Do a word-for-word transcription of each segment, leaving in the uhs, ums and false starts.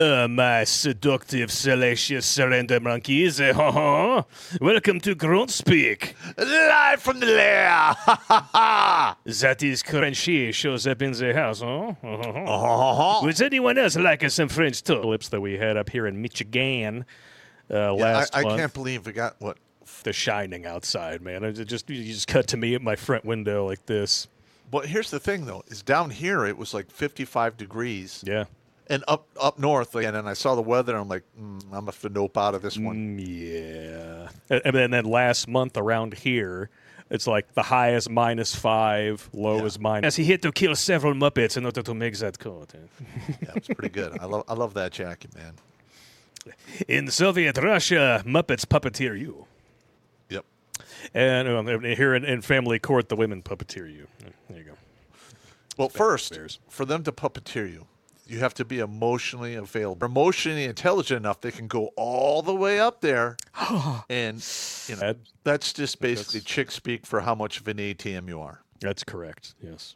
Uh, my seductive, salacious, surrender monkeys. Uh, huh? Welcome to Gruntspeak. Live from the lair. That is correct. She shows up in the house, huh? Uh-huh. Uh-huh. Would anyone else like some French tulips that we had up here in Michigan uh, last yeah, I, I month? can't believe we got, what? The shining outside, man. It just You just cut to me at my front window like this. But here's the thing, though, is down here it was like fifty-five degrees. Yeah. And up up north, and then I saw the weather, and I'm like, mm, I'm going to have to nope out of this one. Mm, yeah. And, and then last month around here, it's like the high is minus five, low Yeah. is minus. He had to kill several Muppets in order to make that coat. Yeah, it's pretty good. I love I love that jacket, man. In Soviet Russia, Muppets puppeteer you. Yep. And um, here in, in Family Court, the women puppeteer you. There you go. Well, first, bears. for them to puppeteer you, you have to be emotionally available, emotionally intelligent enough they can go all the way up there, and you know That- that's just basically that's- chick speak for how much of an A T M you are. That's correct, yes.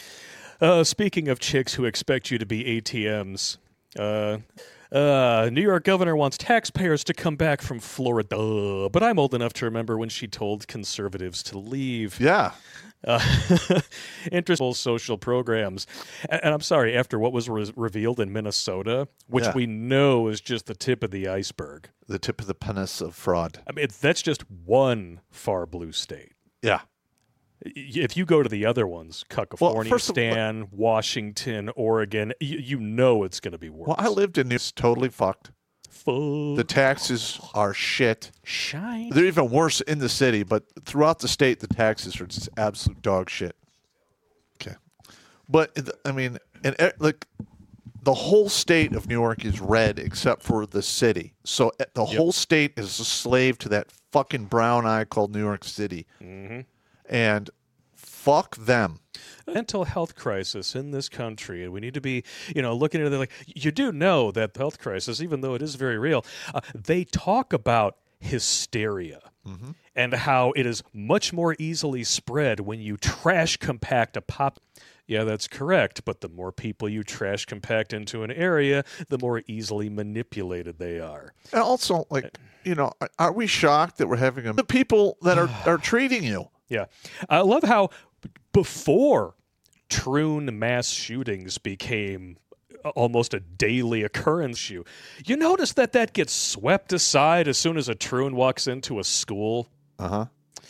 Uh, speaking of chicks who expect you to be A T Ms, uh, uh, New York governor wants taxpayers to come back from Florida, but I'm old enough to remember when she told conservatives to leave. Yeah. Uh, interesting social programs. And, and I'm sorry, after what was re- revealed in Minnesota, which Yeah. we know is just the tip of the iceberg. The tip of the penis of fraud. I mean, it's, that's just one far blue state. Yeah. Y- If you go to the other ones, California, first of- Stan, Washington, Oregon, you, you know it's going to be worse. Well, I lived in New It's totally fucked. Full The taxes are shit. shine. They're even worse in the city, but throughout the state, the taxes are just absolute dog shit. Okay. But, I mean, and eh, like the whole state of New York is red except for the city. So eh, the whole state is a slave to that fucking brown eye called New York City. Mm-hmm. And fuck them. Mental health crisis in this country, and we need to be, you know, looking at it like you do know that the health crisis, even though it is very real, uh, they talk about hysteria Mm-hmm. and how it is much more easily spread when you trash compact a pop. Yeah, that's correct. But the more people you trash compact into an area, the more easily manipulated they are. And also, like, you know, are we shocked that we're having a, the people that are, are treating you? Yeah. I love how before Troon mass shootings became almost a daily occurrence issue, you notice that that gets swept aside as soon as a Troon walks into a school. Uh-huh.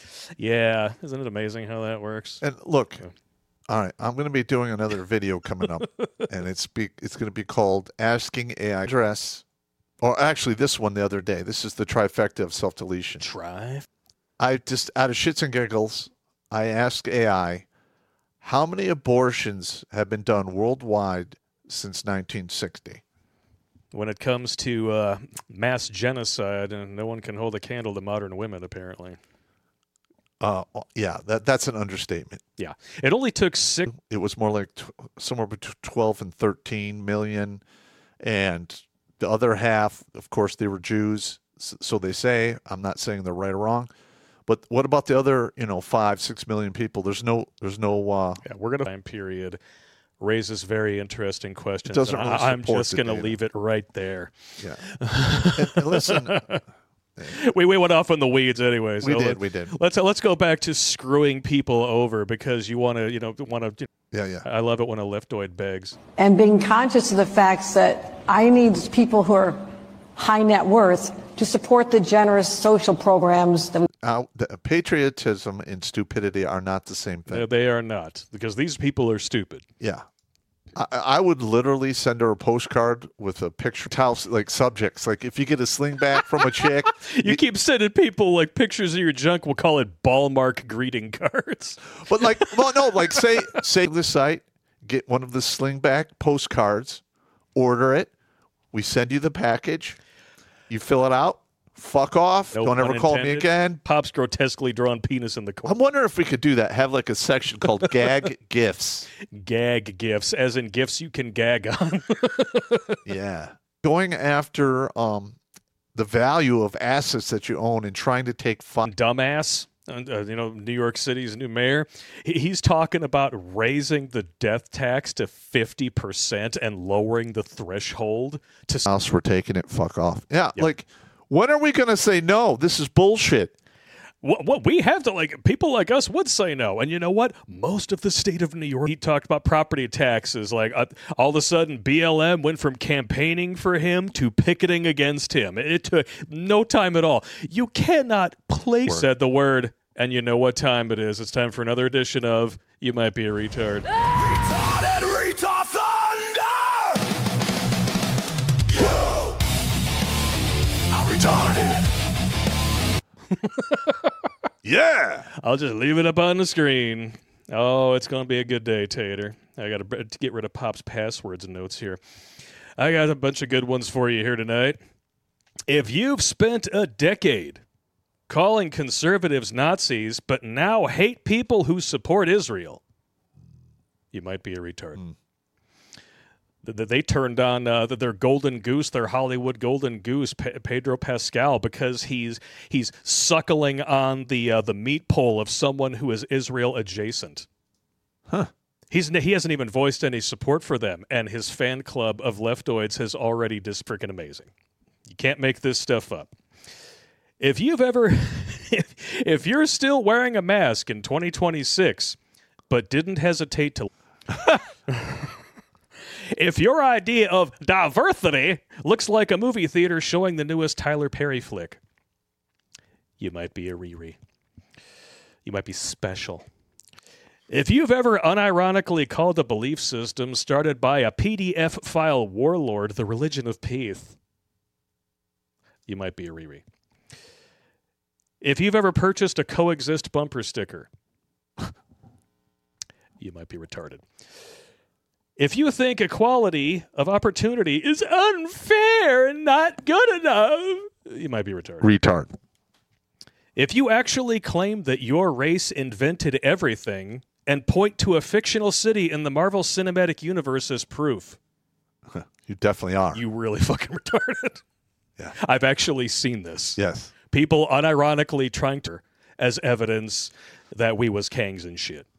Yeah. Isn't it amazing how that works? And look, all right, I'm going to be doing another video coming up, and it's be, it's going to be called Asking A I Address, or actually this one the other day. This is the trifecta of self-deletion. Try. I just, out of shits and giggles, I asked A I, how many abortions have been done worldwide since nineteen sixty? When it comes to uh, mass genocide, and no one can hold a candle to modern women, apparently. Uh, yeah, that that's an understatement. Yeah. It only took six. It was more like t- somewhere between twelve and thirteen million. And the other half, of course, they were Jews. So they say. I'm not saying they're right or wrong. But what about the other, you know, five, six million people? There's no, there's no. Uh, Yeah, we're going to time period raises very interesting questions. It doesn't and really I, I'm support just the going to data. leave it right there. yeah. and, and listen, We we went off on the weeds anyway. So we did, let, we did. Let's let's go back to screwing people over because you want to you know want to. Yeah, yeah. I love it when a leftoid begs. And being conscious of the facts that I need people who are high net worth to support the generous social programs that we Uh, the, patriotism and stupidity are not the same thing. They, they are not because these people are stupid. Yeah. I, I would literally send her a postcard with a picture, towels, like subjects. Like if you get a sling back from a chick, You keep sending people like pictures of your junk. We'll call it ball mark greeting cards. but like, well, no, like say, say the site, get one of the sling back postcards, order it. We send you the package. You fill it out. Fuck off. No Don't pun ever call me intended. again. Pop's grotesquely drawn penis in the corner. I'm wondering if we could do that. Have like a section called gag gifts. Gag gifts, as in gifts you can gag on. Yeah. Going after um, the value of assets that you own and trying to take fun. Dumbass. uh, you know, New York City's new mayor, he, he's talking about raising the death tax to fifty percent and lowering the threshold to... House, we're taking it, fuck off. Yeah, Yep. like, when are we going to say no? This is bullshit. What, what we have to, like, people like us would say no. And you know what? Most of the state of New York, he talked about property taxes. Like, uh, all of a sudden, B L M went from campaigning for him to picketing against him. It took no time at all. You cannot place Word. said the word. And you know what time it is. It's time for another edition of You Might Be a Retard. Retarded Retard Thunder! You are retarded. Yeah. I'll just leave it up on the screen. Oh, it's going to be a good day, Tater. I got to get rid of Pop's passwords and notes here. I got a bunch of good ones for you here tonight. If you've spent a decade calling conservatives Nazis, but now hate people who support Israel, you might be a retard. Mm. They turned on uh, their golden goose, their Hollywood golden goose, Pedro Pascal, because he's he's suckling on the uh, the meat pole of someone who is Israel adjacent. Huh. He's he hasn't even voiced any support for them, and his fan club of leftoids has already just freaking amazing. You can't make this stuff up. If you've ever, if, if you're still wearing a mask in twenty twenty-six, but didn't hesitate to. If your idea of diversity looks like a movie theater showing the newest Tyler Perry flick, you might be a Riri. You might be special. If you've ever unironically called a belief system started by a P D F file warlord the religion of peace, you might be a Riri. If you've ever purchased a coexist bumper sticker, you might be retarded. If you think equality of opportunity is unfair and not good enough, you might be retarded. Retard. If you actually claim that your race invented everything and point to a fictional city in the Marvel Cinematic Universe as proof, you definitely are. You really fucking retarded. Yeah. I've actually seen this. Yes. People unironically trying to as evidence that we was Kangs and shit.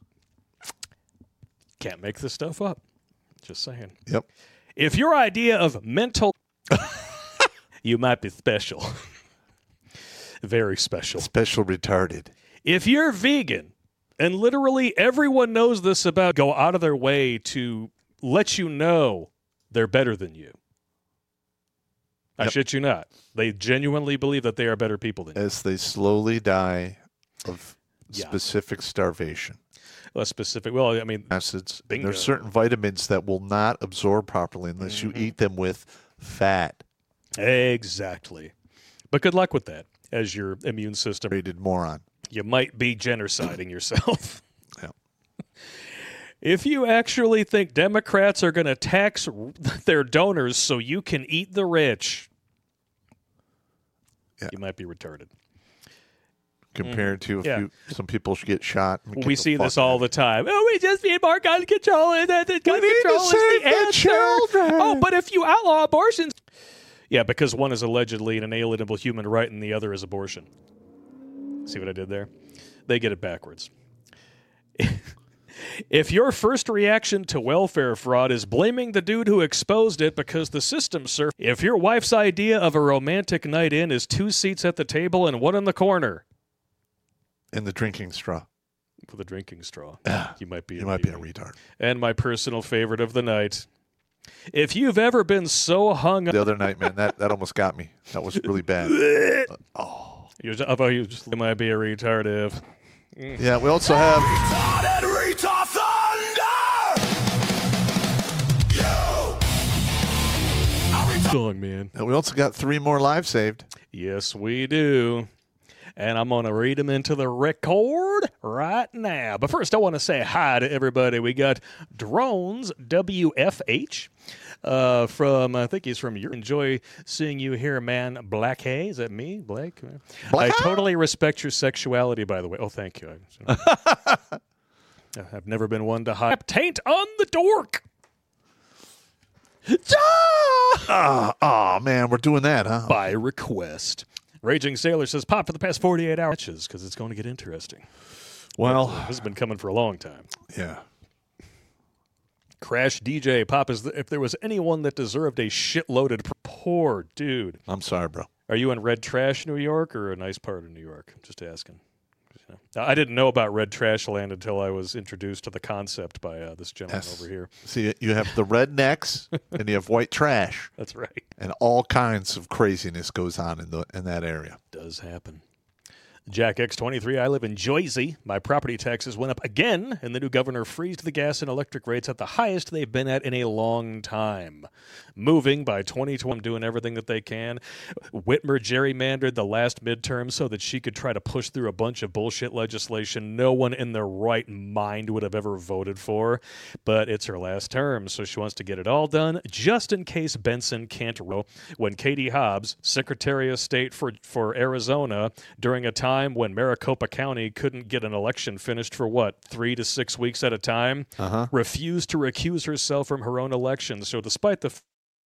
Can't make this stuff up. Just saying. Yep. If your idea of mental... you might be special. Very special. Special retarded. If you're vegan, and literally everyone knows this about, go out of their way to let you know they're better than you. I Yep. shit you not. They genuinely believe that they are better people than you. As they slowly die of Yeah. specific starvation. Well, specific. Well, I mean, Acids. Bingo. There's certain vitamins that will not absorb properly unless Mm-hmm. you eat them with fat. exactly. But good luck with that as your immune system. Rated moron. You might be genociding yourself. Yeah. If you actually think Democrats are going to tax their donors so you can eat the rich, Yeah. you might be retarded. Compared to if Yeah. you, some people should get shot. and get We the see fuck this all out. the time. Oh, we just need more gun control. And that that gun need to control is save the the answer. children. Oh, but if you outlaw abortions. Yeah, because one is allegedly an inalienable human right and the other is abortion. See what I did there? They get it backwards. If your first reaction to welfare fraud is blaming the dude who exposed it because the system served, if your wife's idea of a romantic night in is two seats at the table and one in the corner And the drinking straw. with a drinking straw, Yeah. you might be You a might be a retard. retard. And my personal favorite of the night. If you've ever been so hung up, The other night, man, that, that almost got me. That was really bad. you just, I thought you just you might be a retard if. Yeah, we also have Retarded Retard Thunder! You are retarded. Dog man. we also got three more live saved. Yes, we do. And I'm going to read them into the record right now. But first, I want to say hi to everybody. We got Drones W F H uh, from, I think he's from Europe. Enjoy seeing you here, man. Black Hay. Is that me, Blake? Black? I totally respect your sexuality, by the way. Oh, thank you. I've never been one to hide. Taint on the dork. Ah, oh, man, we're doing that, huh? By request. Raging Sailor says, Pop for the past forty-eight hours because it's going to get interesting. Well, This has been coming for a long time. yeah. Crash D J, Pop, is the, if there was anyone that deserved a shit-loaded, poor dude. I'm sorry, bro. Are you in red trash New York or a nice part of New York? I'm just asking. You know. I didn't know about red trash land until I was introduced to the concept by uh, this gentleman Yes. over here. See, you have the rednecks and you have white trash, That's right. and all kinds of craziness goes on in the in that area. Does happen. Jack X twenty-three, I live in Jersey. My property taxes went up again, and the new governor freezed the gas and electric rates at the highest they've been at in a long time. Moving by twenty twenty, doing everything that they can. Whitmer gerrymandered the last midterm so that she could try to push through a bunch of bullshit legislation no one in their right mind would have ever voted for. But it's her last term, so she wants to get it all done just in case Benson can't roll. When Katie Hobbs, Secretary of State for, for Arizona, during a time when Maricopa County couldn't get an election finished for, what, three to six weeks at a time, Uh-huh. refused to recuse herself from her own election. So despite the f-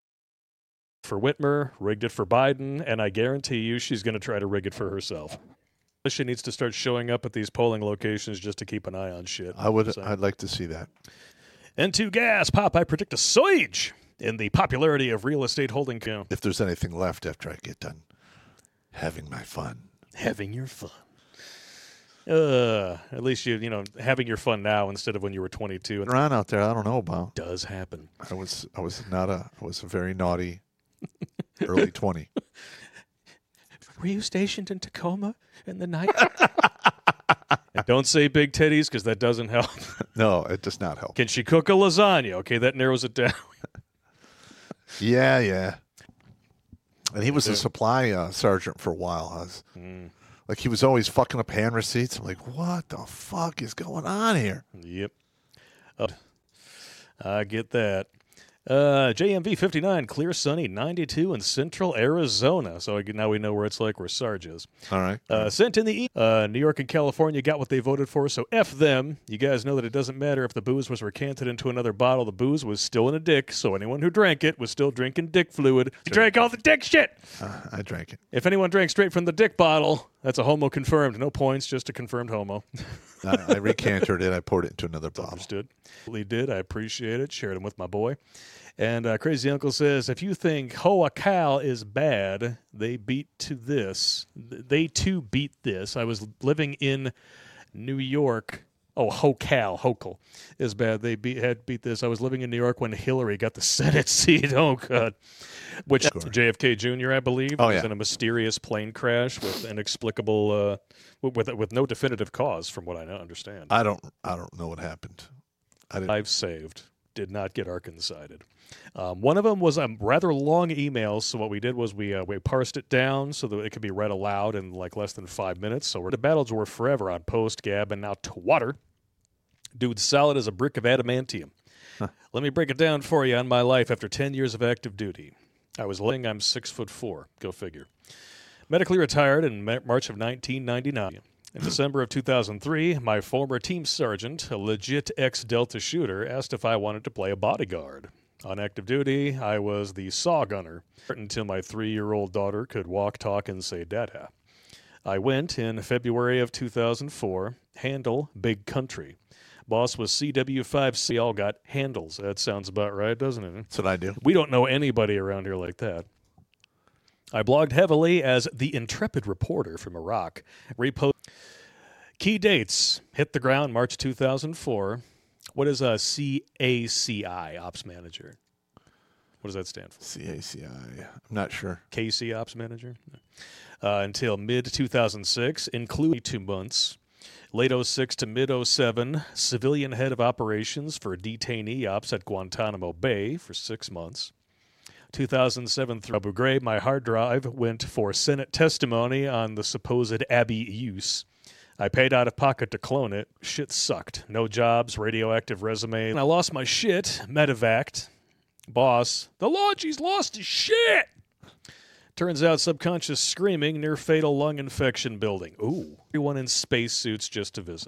for Whitmer, rigged it for Biden, and I guarantee you she's going to try to rig it for herself. She needs to start showing up at these polling locations just to keep an eye on shit. I would. So- I'd like to see that. N two gas, Pop, I predict a surge in the popularity of real estate holding co- If there's anything left after I get done having my fun. having your fun. Uh, at least you, you know, having your fun now instead of when you were twenty-two. And Around out there, I don't know about. does happen. I was. I was not a. I was a very naughty early twenty. Were you stationed in Tacoma in the night? And don't say big titties because that doesn't help. No, it does not help. Can she cook a lasagna? Okay, that narrows it down. Yeah, yeah. And he was a Yeah. supply uh, sergeant for a while. I was, Like he was always fucking up hand receipts. I'm like, what the fuck is going on here? Yep. Oh, I get that. Uh, J M V fifty-nine, clear sunny, ninety-two in central Arizona. So now we know where it's like where Sarge is. All right. Uh, sent in the e- uh, New York and California got what they voted for, so F them. You guys know that it doesn't matter if the booze was recanted into another bottle. The booze was still in a dick, so anyone who drank it was still drinking dick fluid. You drank all the dick shit. Uh, I drank it. If anyone drank straight from the dick bottle, that's a homo confirmed. No points, just a confirmed homo. I, I recanted it. I poured it into another bottle. Understood. Really did. I appreciate it. Shared them with my boy. And uh, Crazy Uncle says, if you think Hoa Cal is bad, they beat to this. They too beat this. I was living in New York. Oh, Ho Cal, Hochul is bad. They beat, had beat this. I was living in New York when Hillary got the Senate seat. Oh, God. Which Sure. J F K Junior, I believe, Oh, was yeah. in a mysterious plane crash with inexplicable, uh, with, with with no definitive cause, from what I know, understand. I don't. I don't know what happened. I didn't. I've saved. Did not get Arkansas-ed. Um, one of them was a rather long email, so what we did was we uh, we parsed it down so that it could be read aloud in like less than five minutes. So we're, the battles were forever on Post, Gab, and now Twitter. Dude's solid as a brick of adamantium. Huh. Let me break it down for you on my life after ten years of active duty. I was living, I'm six foot four. Go figure. Medically retired in Ma- March of nineteen ninety-nine. In December of two thousand three, my former team sergeant, a legit ex-Delta shooter, asked if I wanted to play a bodyguard. On active duty, I was the saw gunner until my three-year-old daughter could walk, talk, and say dada. I went in February of two thousand four, handle big country. Boss was C W five C. All got handles. That sounds about right, doesn't it? That's what I do. We don't know anybody around here like that. I blogged heavily as the intrepid reporter from Iraq. Repost key dates. Hit the ground March two thousand four. What is a C A C I, Ops Manager? What does that stand for? C A C I. I'm not sure. K C Ops Manager? Uh, until mid two thousand six, including two months. Late oh six to mid oh seven, civilian head of operations for detainee ops at Guantanamo Bay for six months. two thousand seven through Abu Ghraib, my hard drive went for Senate testimony on the supposed Abbey use. I paid out of pocket to clone it. Shit sucked. No jobs, radioactive resume. And I lost my shit. Medevaced. Boss, the Lodgie's lost his shit. Turns out subconscious screaming near fatal lung infection building. Ooh. Everyone in spacesuits just to visit.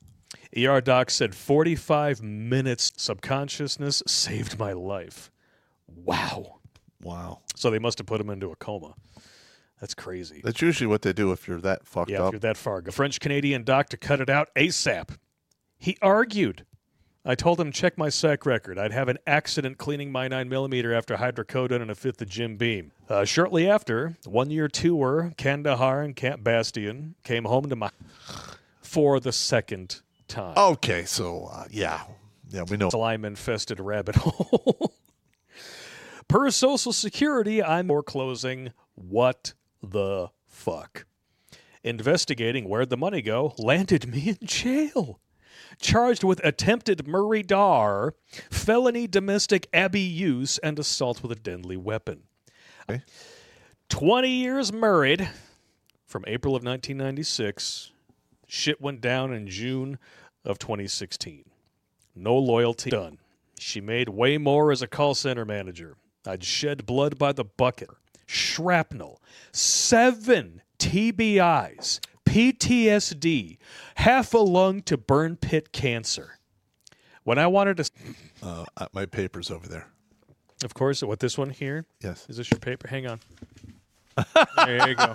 E R doc said forty-five minutes subconsciousness saved my life. Wow. Wow. So they must have put him into a coma. That's crazy. That's usually what they do if you're that fucked Yeah, up. if you're that far. A French-Canadian doctor cut it out ASAP. He argued. I told him, check my sack record. I'd have an accident cleaning my nine millimeter after hydrocodone and a fifth of Jim Beam. Uh, shortly after, one-year tour, Kandahar and Camp Bastion, came home to my for the second time. Okay, so, uh, yeah. Yeah, we know. Slime-infested rabbit hole. Per Social Security, I'm more closing. What the fuck? Investigating where'd the money go landed me in jail. Charged with attempted murder, felony domestic abuse, and assault with a deadly weapon. Okay. twenty years married from April of nineteen ninety-six. Shit went down in June of twenty sixteen. No loyalty done. She made way more as a call center manager. I'd shed blood by the bucket. Shrapnel. Seven T B Is. P T S D. Half a lung to burn pit cancer. When I wanted to... Uh, uh, my paper's over there. Of course, what, this one here? Yes. Is this your paper? Hang on. There you go.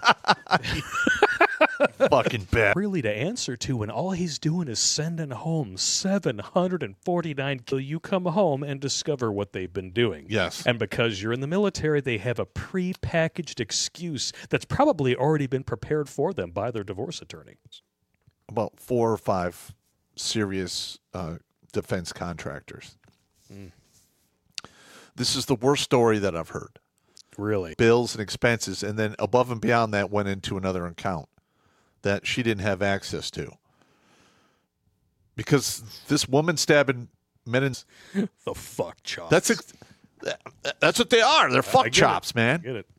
Fucking bad. Really to answer to when all he's doing is sending home seven hundred forty-nine till you come home and discover what they've been doing. Yes. And because you're in the military, they have a pre-packaged excuse that's probably already been prepared for them by their divorce attorney. About four or five serious uh, defense contractors. Mm. This is the worst story that I've heard. Really? Bills and expenses, and then above and beyond that went into another account that she didn't have access to. Because this woman stabbing men in... The fuck chops. That's ex- that's what they are. They're fuck chops, it. man. I get it.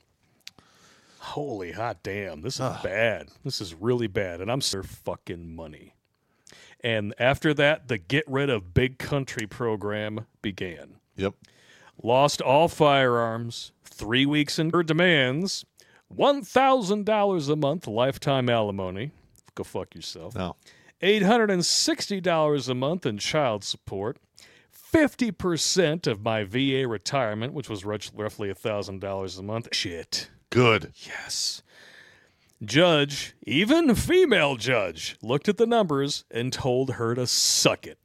Holy hot damn. This is bad. This is really bad. And I'm their fucking money. And after that, the Get Rid of Big Country program began. Yep. Lost all firearms, three weeks in her demands, one thousand dollars a month lifetime alimony. Go fuck yourself. No. eight hundred sixty dollars a month in child support, fifty percent of my V A retirement, which was roughly one thousand dollars a month. Shit. Good. Yes. Judge, even a female judge, looked at the numbers and told her to suck it.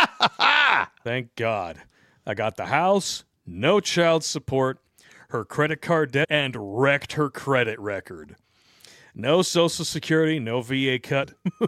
Thank God. I got the house, no child support, her credit card debt, and wrecked her credit record. No Social Security, no V A cut.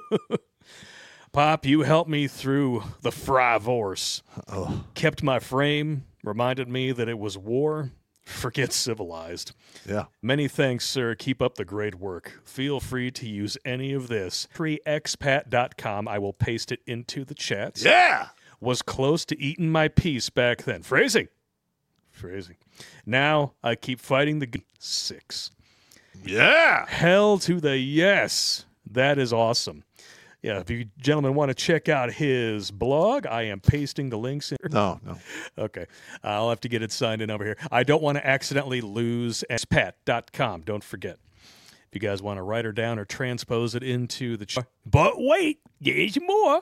Pop, you helped me through the Frivorce. Oh. Kept my frame, reminded me that it was war. Forget civilized. Yeah. Many thanks, sir. Keep up the great work. Feel free to use any of this. free expat dot com. I will paste it into the chat. Yeah. Was close to eating my piece back then. Phrasing. Phrasing. Now I keep fighting the g- six. Yeah. Hell to the yes. That is awesome. Yeah, if you gentlemen want to check out his blog, I am pasting the links in. No, no. Okay. I'll have to get it signed in over here. I don't want to accidentally lose expat dot com. Don't forget. If you guys want to write her down or transpose it into the... Ch- but wait, there's more.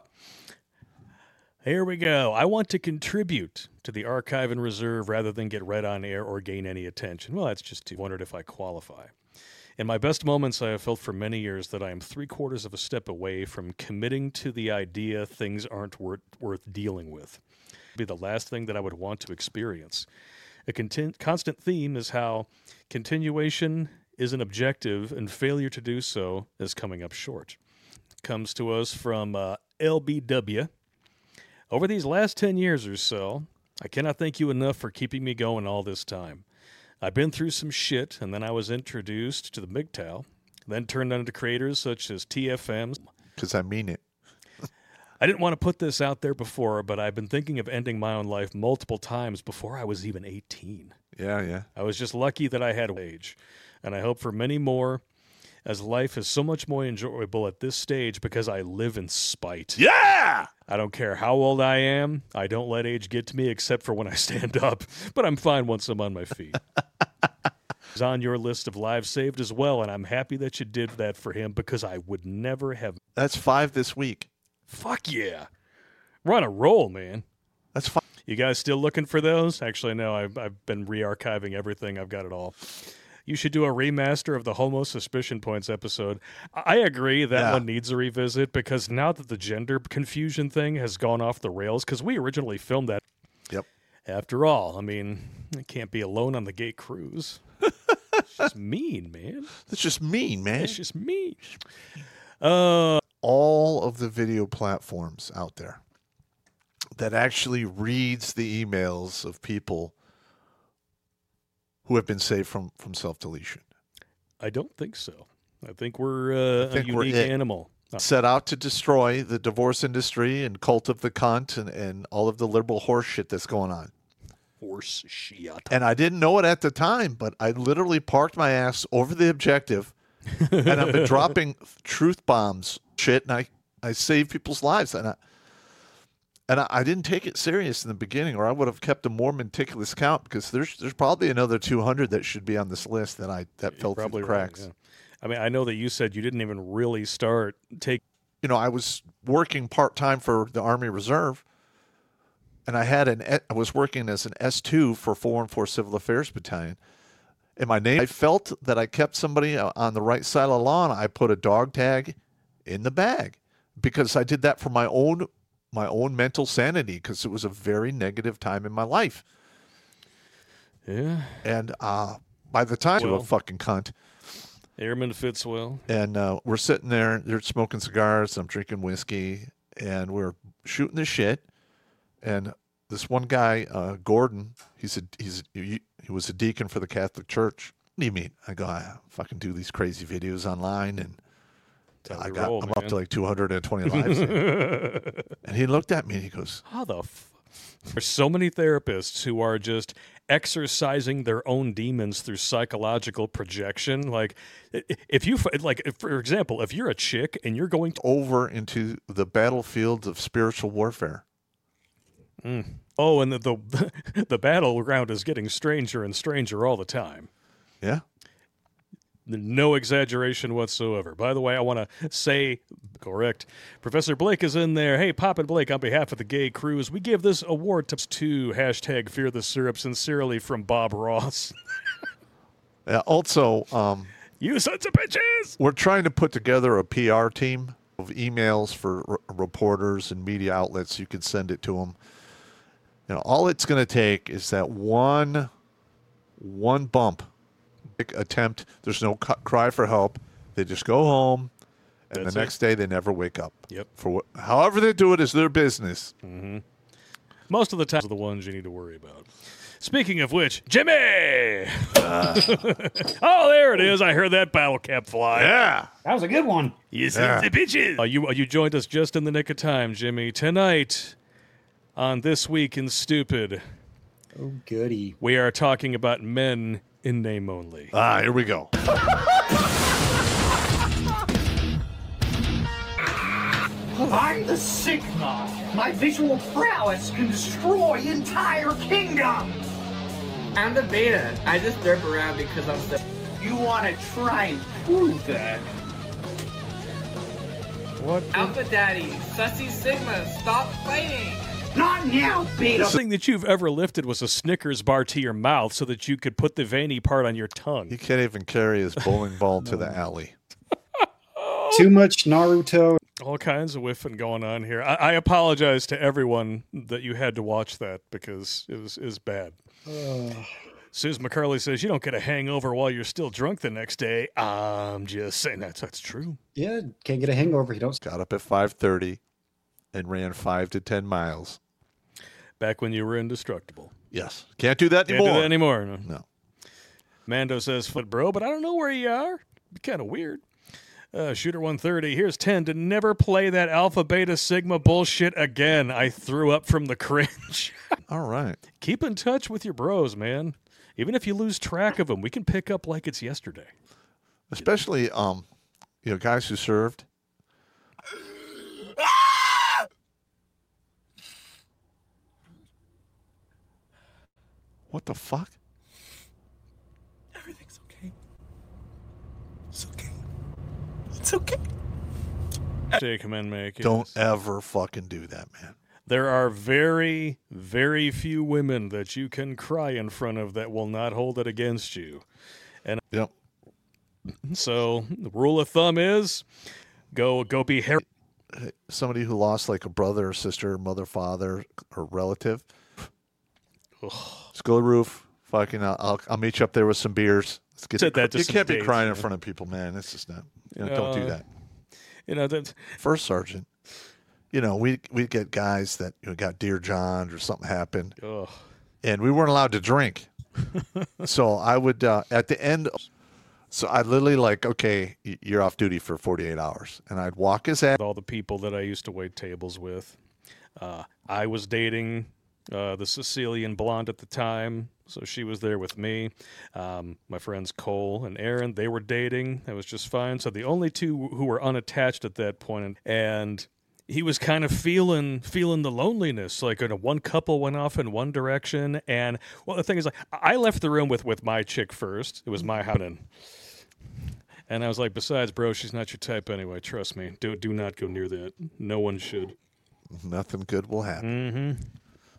Here we go. I want to contribute to the archive and reserve rather than get read on air or gain any attention. Well, that's just too... wondered if I qualify. In my best moments, I have felt for many years that I am three-quarters of a step away from committing to the idea things aren't worth, worth dealing with. It would be the last thing that I would want to experience. A contin- constant theme is how continuation is an objective and failure to do so is coming up short. Comes to us from uh, L B W. Over these last ten years or so, I cannot thank you enough for keeping me going all this time. I've been through some shit, and then I was introduced to the M G T O W, then turned on to creators such as T F Ms. Because I mean it. I didn't want to put this out there before, but I've been thinking of ending my own life multiple times before I was even eighteen. Yeah, yeah. I was just lucky that I had age, and I hope for many more, as life is so much more enjoyable at this stage because I live in spite. Yeah! I don't care how old I am. I don't let age get to me except for when I stand up, but I'm fine once I'm on my feet. He's on your list of lives saved as well, and I'm happy that you did that for him because I would never have... That's five this week. Fuck yeah. We're on a roll, man. That's five. You guys still looking for those? Actually, no, I've, I've been re-archiving everything. I've got it all. You should do a remaster of the Homo Suspicion Points episode. I agree that Yeah. one needs a revisit because now that the gender confusion thing has gone off the rails, because we originally filmed that. Yep. After all, I mean, I can't be alone on the gay cruise. It's just mean, man. That's just mean, man. It's just mean. Uh, All of the video platforms out there that actually reads the emails of people who have been saved from, from self-deletion. I don't think so. I think we're uh, I think a we're unique it. animal. Set out to destroy the divorce industry and cult of the cunt and, and all of the liberal horse shit that's going on. Horse shit. And I didn't know it at the time, but I literally parked my ass over the objective and I've been dropping truth bombs shit and I, I saved people's lives. And I, and I, I didn't take it serious in the beginning or I would have kept a more meticulous count because there's there's probably another two hundred that should be on this list that I that fell through the Probably cracks. right, yeah. I mean, I know that you said you didn't even really start take. You know, I was working part-time for the Army Reserve and I had an I was working as an S two for four and four Civil Affairs Battalion. In my name, I felt that I kept somebody on the right side of the law, and I put a dog tag in the bag because I did that for my own my own mental sanity because it was a very negative time in my life. Yeah, And uh, by the time Well- to a fucking cunt, Airman Fitzwell. and uh, we're sitting there, they're smoking cigars, I'm drinking whiskey, and we're shooting the shit. And this one guy, uh, Gordon, he's a he's he, he was a deacon for the Catholic Church. What do you mean? I go, I fucking do these crazy videos online, and That's how I we got roll, I'm up man. to like two hundred twenty lives. And he looked at me and he goes, How the f- There's so many therapists who are just exercising their own demons through psychological projection. Like, i- if you, f- like, if, for example, if you're a chick and you're going to, over into the battlefield of spiritual warfare. oh, and the, the, the battleground is getting stranger and stranger all the time. Yeah. No exaggeration whatsoever. By the way, I want to say, correct, Professor Blake is in there. Hey, Pop and Blake, on behalf of the gay cruise, we give this award to, to hashtag Fear the Syrup, sincerely from Bob Ross. Yeah, also, um, You sons of bitches! we're trying to put together a P R team of emails for r- reporters and media outlets. You can send it to them. You know, all it's going to take is that one, one bump attempt. There's no cu- cry for help. They just go home, and That's the it. next day they never wake up. Yep. For what, however they do it is their business. Most of the times, are the ones you need to worry about. Speaking of which, Jimmy! Oh, there it is. I heard that battle cap fly. Yeah. That was a good one. You sons of bitches! Uh, you, you joined us just in the nick of time, Jimmy. Tonight, on This Week in Stupid, Oh, goody. we are talking about men in name only. Ah, here we go. I'm the Sigma. My visual prowess can destroy entire kingdom. I'm the beta. I just derp around because I'm so. You want to try and prove that? What? Alpha Daddy, Sussy Sigma, stop fighting! Not now, beta. The thing that you've ever lifted was a Snickers bar to your mouth so that you could put the veiny part on your tongue. He can't even carry his bowling ball to the alley. Too much Naruto. All kinds of whiffing going on here. I, I apologize to everyone that you had to watch that because it was, it was bad. Suze McCarley says, you don't get a hangover while you're still drunk the next day. I'm just saying that's, that's true. Yeah, can't get a hangover. You don't. Got up at five thirty and ran five to ten miles. Back when you were indestructible. Yes. Can't do that Can't anymore. do that anymore. No. No. Mando says, foot bro, but I don't know where you are. Be kind of weird. Uh, Shooter one thirty, here's ten to never play that Alpha Beta Sigma bullshit again. I threw up from the cringe. All right. Keep in touch with your bros, man. Even if you lose track of them, we can pick up like it's yesterday. Especially, um, you know, guys who served. What the fuck? Everything's okay. It's okay. It's okay. Say command make. Don't ever fucking do that, man. There are very, very few women that you can cry in front of that will not hold it against you. And Yep. so the rule of thumb is go go be Harry. Somebody who lost like a brother or sister, mother, father, or relative. Let's go to the roof. Fucking, I'll, I'll, I'll meet you up there with some beers. Let's get Said that to you some can't be dates, crying in man. front of people, man. It's just not. You know, don't do Uh, that. You know that. First sergeant, you know, we we get guys that you know, got Dear John or something happened, Ugh. and we weren't allowed to drink. So I would uh, at the end. So I literally like, okay, y- you're off duty for forty-eight hours, and I'd walk his ass. All the people that I used to wait tables with. Uh, I was dating uh, the Sicilian blonde at the time, so she was there with me. Um, my friends Cole and Aaron, they were dating. That was just fine. So the only two who were unattached at that point, and he was kind of feeling feeling the loneliness. Like, you know, one couple went off in one direction, and well, the thing is, like, I left the room with with my chick first. It was my house. And And I was like, besides, bro, she's not your type anyway. Trust me. Do do not go near that. No one should. Nothing good will happen. Mm-hmm.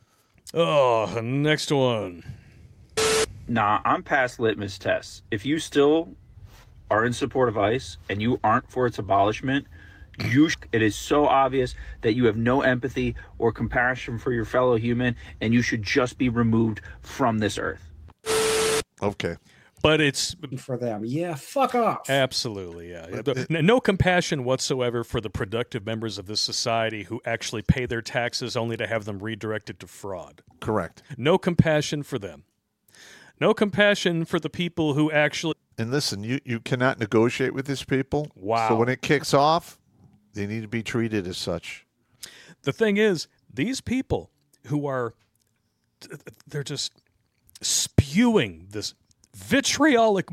Oh, next one. Nah, I'm past litmus tests. If you still are in support of ICE and you aren't for its abolishment, you sh- it is so obvious that you have no empathy or compassion for your fellow human, and you should just be removed from this earth. Okay. But it's for them. Yeah, fuck off. Absolutely, yeah. N- No compassion whatsoever for the productive members of this society who actually pay their taxes only to have them redirected to fraud. Correct. No compassion for them. No compassion for the people who actually... And listen, you, you cannot negotiate with these people. Wow. So when it kicks off, they need to be treated as such. The thing is, these people who are... They're just spewing this vitriolic...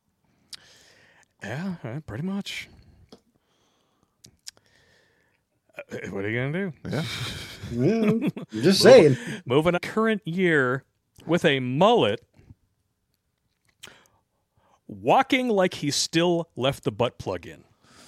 Yeah, uh, pretty much. Uh, what are you going to do? Yeah. Yeah, I'm just saying. Moving on. Current year with a mullet, walking like he still left the butt plug in.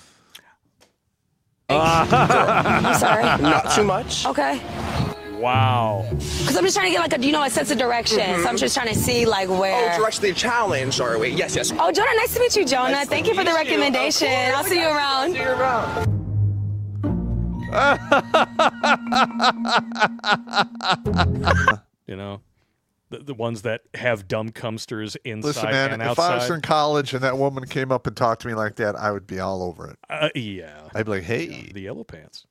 I'm sorry. Not too much. Okay. Wow. Because I'm just trying to get like a, you know, a sense of direction. Mhm. So I'm just trying to see like where. Oh, directionally challenged, are we? Yes, yes. Oh, Jonah, nice to meet you, Jonah. Nice to Thank you for the meet you. recommendation. Of course. I'll see you around. See you around. You know, the, the ones that have dumb cumsters inside Listen, man, and if outside. I was in college and that woman came up and talked to me like that, I would be all over it. Uh, yeah. I'd be like, hey. The yellow pants.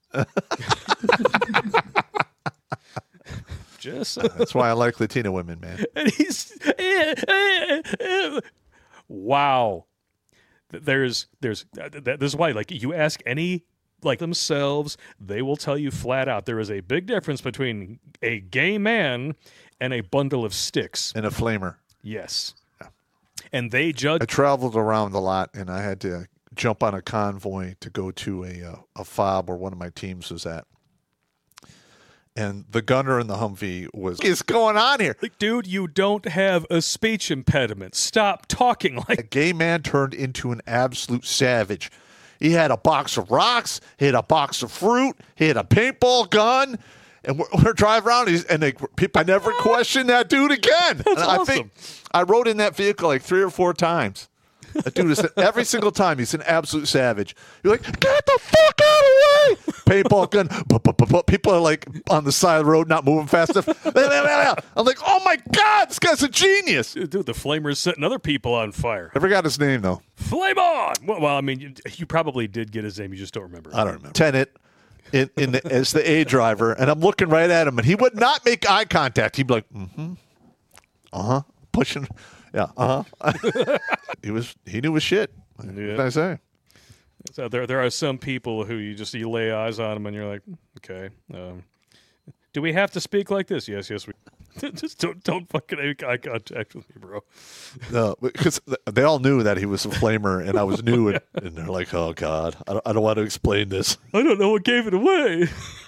Just uh, That's why I like Latina women, man. and he's eh, eh, eh. Wow. Th- There's there's uh, th- this is why, like, you ask any like themselves, they will tell you flat out there is a big difference between a gay man and a bundle of sticks. And a flamer. Yes. And they judge. I traveled around a lot, and I had to jump on a convoy to go to a uh, a fob where one of my teams was at. And the gunner in the Humvee was, what is going on here? Like, dude, you don't have a speech impediment. Stop talking like A gay man turned into an absolute savage. He had a box of rocks, he had a box of fruit, he had a paintball gun, and we're, we're driving around, and, he's, and they, people, I never questioned that dude again. That's and I awesome. think I rode in that vehicle like three or four times. That dude is every single time he's an absolute savage. You're like, get the fuck out of the way! Paintball gun. bu- bu- bu- bu- People are like on the side of the road, not moving fast enough. I'm like, oh my god, this guy's a genius. Dude, the flamer's setting other people on fire. I forgot his name though. Flame on! Well, well, I mean, you, you probably did get his name. You just don't remember. I don't remember. Tenet in, in the, as the A driver, and I'm looking right at him, and he would not make eye contact. He'd be like, mm-hmm, uh-huh, pushing, yeah, uh-huh. he was, he knew his shit. What Yeah. did I say? So there, there are some people who you just you lay eyes on them and you're like, okay, um, do we have to speak like this? Yes, yes, we. Just don't, don't fucking make eye contact with me, bro. No, because they all knew that he was a flamer, and I was new, and, and they're like, oh god, I don't, I don't want to explain this. I don't know what gave it away.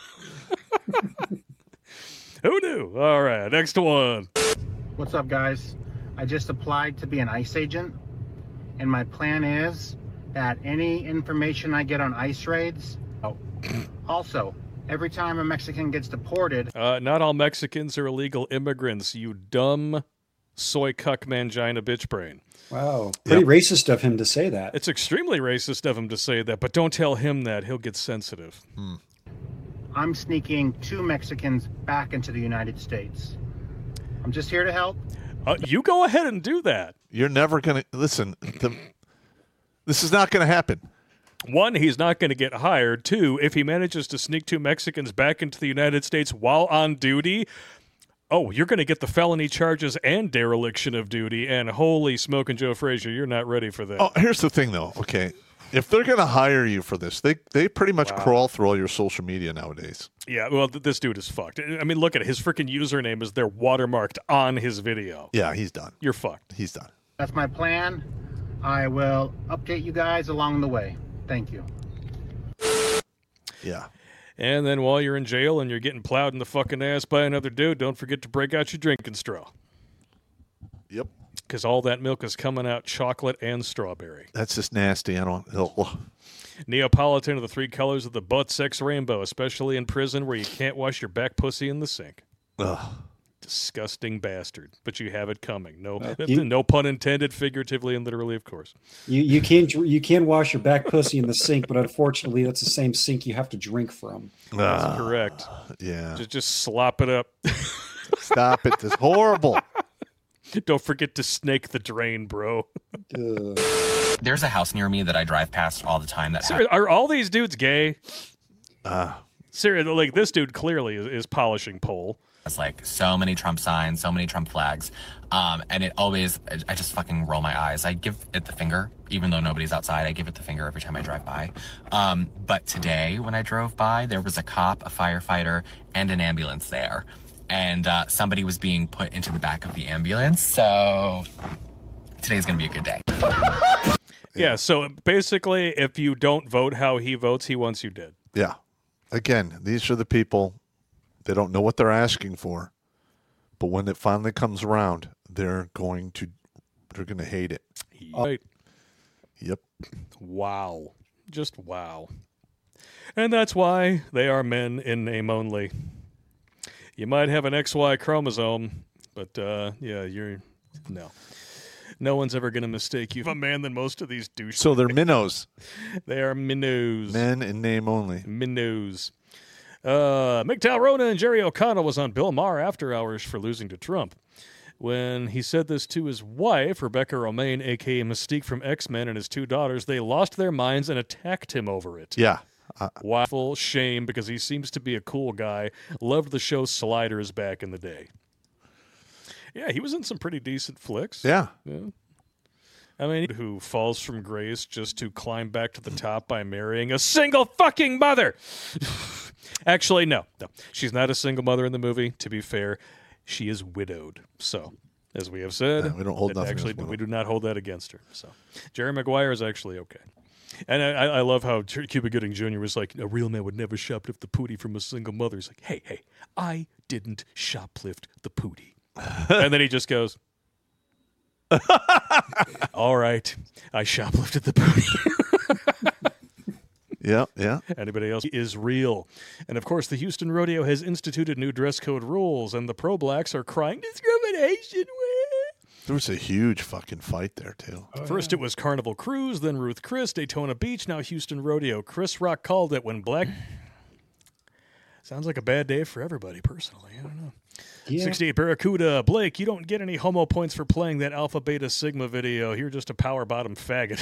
Who knew? All right, next one. What's up, guys? I just applied to be an ICE agent, and my plan is that any information I get on ICE raids. Oh, also, every time a Mexican gets deported. Uh, not all Mexicans are illegal immigrants, you dumb soy cuck mangina bitch brain. Wow. Pretty yep. racist of him to say that. It's extremely racist of him to say that, but don't tell him that. He'll get sensitive. Hmm. I'm sneaking two Mexicans back into the United States. I'm just here to help. Uh, you go ahead and do that. You're never going to... Listen, the, this is not going to happen. One, he's not going to get hired. Two, if he manages to sneak two Mexicans back into the United States while on duty... Oh, you're going to get the felony charges and dereliction of duty, and holy smoke and Joe Frazier, you're not ready for that. Oh, here's the thing, though. Okay, if they're going to hire you for this, they they pretty much wow. crawl through all your social media nowadays. Yeah, well, th- this dude is fucked. I mean, look at it. His freaking username is there watermarked on his video. Yeah, he's done. You're fucked. He's done. That's my plan. I will update you guys along the way. Thank you. Yeah. And then while you're in jail and you're getting plowed in the fucking ass by another dude, don't forget to break out your drinking straw. Yep. Because all that milk is coming out chocolate and strawberry. That's just nasty. I don't... Ugh. Neapolitan are the three colors of the butt sex rainbow, especially in prison where you can't wash your back pussy in the sink. Ugh. Disgusting bastard. But you have it coming. No uh, you, no pun intended, figuratively and literally, of course. You you can you can wash your back pussy in the sink, but unfortunately that's the same sink you have to drink from. That's uh, correct. Yeah. Just, just slop it up. Stop it. It's horrible. Don't forget to snake the drain, bro. uh. There's a house near me that I drive past all the time. That Seriously, are all these dudes gay? Uh, Seriously, like this dude clearly is, is polishing pole. It's like so many Trump signs, so many Trump flags. Um, and it always, I just fucking roll my eyes. I give it the finger, even though nobody's outside. I give it the finger every time I drive by. Um, but today when I drove by, there was a cop, a firefighter, and an ambulance there. And uh, somebody was being put into the back of the ambulance. So today's going to be a good day. Yeah, so basically, if you don't vote how he votes, he wants you dead. Yeah. Again, these are the people... They don't know what they're asking for, but when it finally comes around, they're going to they're going to hate it. Right. Yep. Wow. Just wow. And that's why they are men in name only. You might have an X Y chromosome, but uh, yeah, you're no. No one's ever going to mistake you for a man than most of these douches. So they're minnows. They are minnows. Men in name only. Minnows. Uh, MGTOW Rona and Jerry O'Connell was on Bill Maher After Hours for losing to Trump. When he said this to his wife, Rebecca Romaine, a k a. Mystique from X-Men, and his two daughters, they lost their minds and attacked him over it. Yeah. Uh, Waffle, shame, because he seems to be a cool guy. Loved the show Sliders back in the day. Yeah, he was in some pretty decent flicks. Yeah. Yeah. I mean, who falls from grace just to climb back to the top by marrying a single fucking mother. Actually, no, no. She's not a single mother in the movie, to be fair. She is widowed. So, as we have said, yeah, we don't hold nothing actually, we do not hold that against her. So, Jerry Maguire is actually okay. And I, I love how Cuba Gooding Junior was like, a real man would never shoplift the pootie from a single mother. He's like, hey, hey, I didn't shoplift the pootie. And then he just goes, all right, I shoplifted the booty. Yeah, yeah. Anybody else is real. And, of course, the Houston Rodeo has instituted new dress code rules, and the pro-blacks are crying discrimination. There was a huge fucking fight there, too. Oh, First yeah. it was Carnival Cruise, then Ruth Chris, Daytona Beach, now Houston Rodeo. Chris Rock called it when black... Sounds like a bad day for everybody, personally. I don't know. Yeah. sixty-eight Barracuda. Blake, you don't get any homo points for playing that Alpha Beta Sigma video. You're just a power bottom faggot.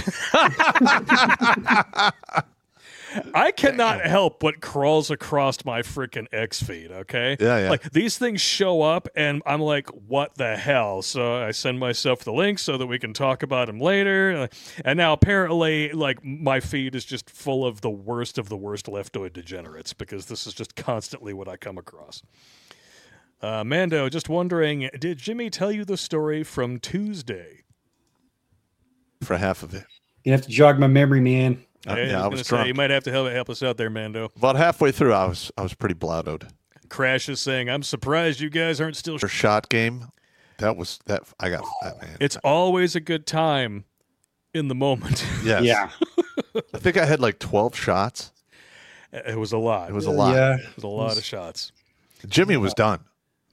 I cannot help what crawls across my freaking X feed, okay? Yeah, yeah. Like, these things show up, and I'm like, what the hell? So I send myself the link so that we can talk about them later. And now, apparently, like, my feed is just full of the worst of the worst leftoid degenerates, because this is just constantly what I come across. Uh, Mando, just wondering, did Jimmy tell you the story from Tuesday? For half of it. You have to jog my memory, man. Uh, hey, yeah, I was, I was say, drunk. you might have to help, help us out there, Mando. About halfway through, I was I was pretty blottoed. Crash is saying, I'm surprised you guys aren't still... Your shot game, that was... that I got that, man. It's always a good time in the moment. Yes. Yeah. I think I had like twelve shots. It was a lot. It was a lot. Yeah. It was a lot of shots. Jimmy was done.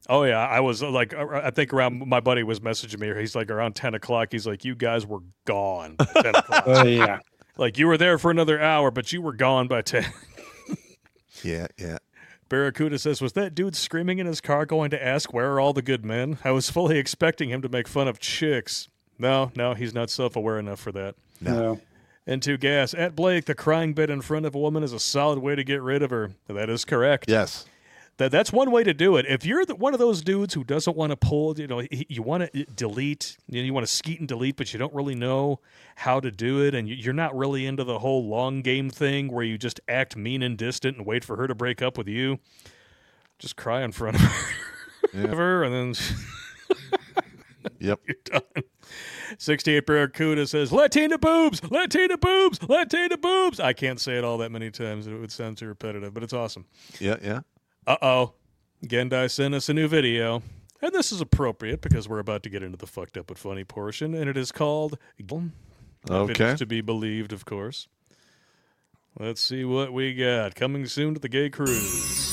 Oh yeah, I was uh, like, uh, I think around my buddy was messaging me. He's like around ten o'clock. He's like, you guys were gone by ten o'clock. Oh yeah, like you were there for another hour, but you were gone by ten. Yeah, yeah. Barracuda says, was that dude screaming in his car going to ask where are all the good men? I was fully expecting him to make fun of chicks. No, no, he's not self-aware enough for that. no. Into gas. At Blake, the crying bit in front of a woman is a solid way to get rid of her. That is correct. Yes. That that's one way to do it. If you're the, one of those dudes who doesn't want to pull, you know, you, you want to delete, you know, you want to skeet and delete, but you don't really know how to do it, and you, you're not really into the whole long game thing where you just act mean and distant and wait for her to break up with you. Just cry in front of her, Yeah. her and then Yep. you're done. sixty-eight Barracuda says, Latina boobs, Latina boobs, Latina boobs. I can't say it all that many times. It would sound too repetitive, but it's awesome. Yeah, yeah. Uh-oh. Gendai sent us a new video. And this is appropriate because we're about to get into the fucked up but funny portion. And it is called... Okay. If it is to be believed, of course. Let's see what we got. Coming soon to the Gay Cruise.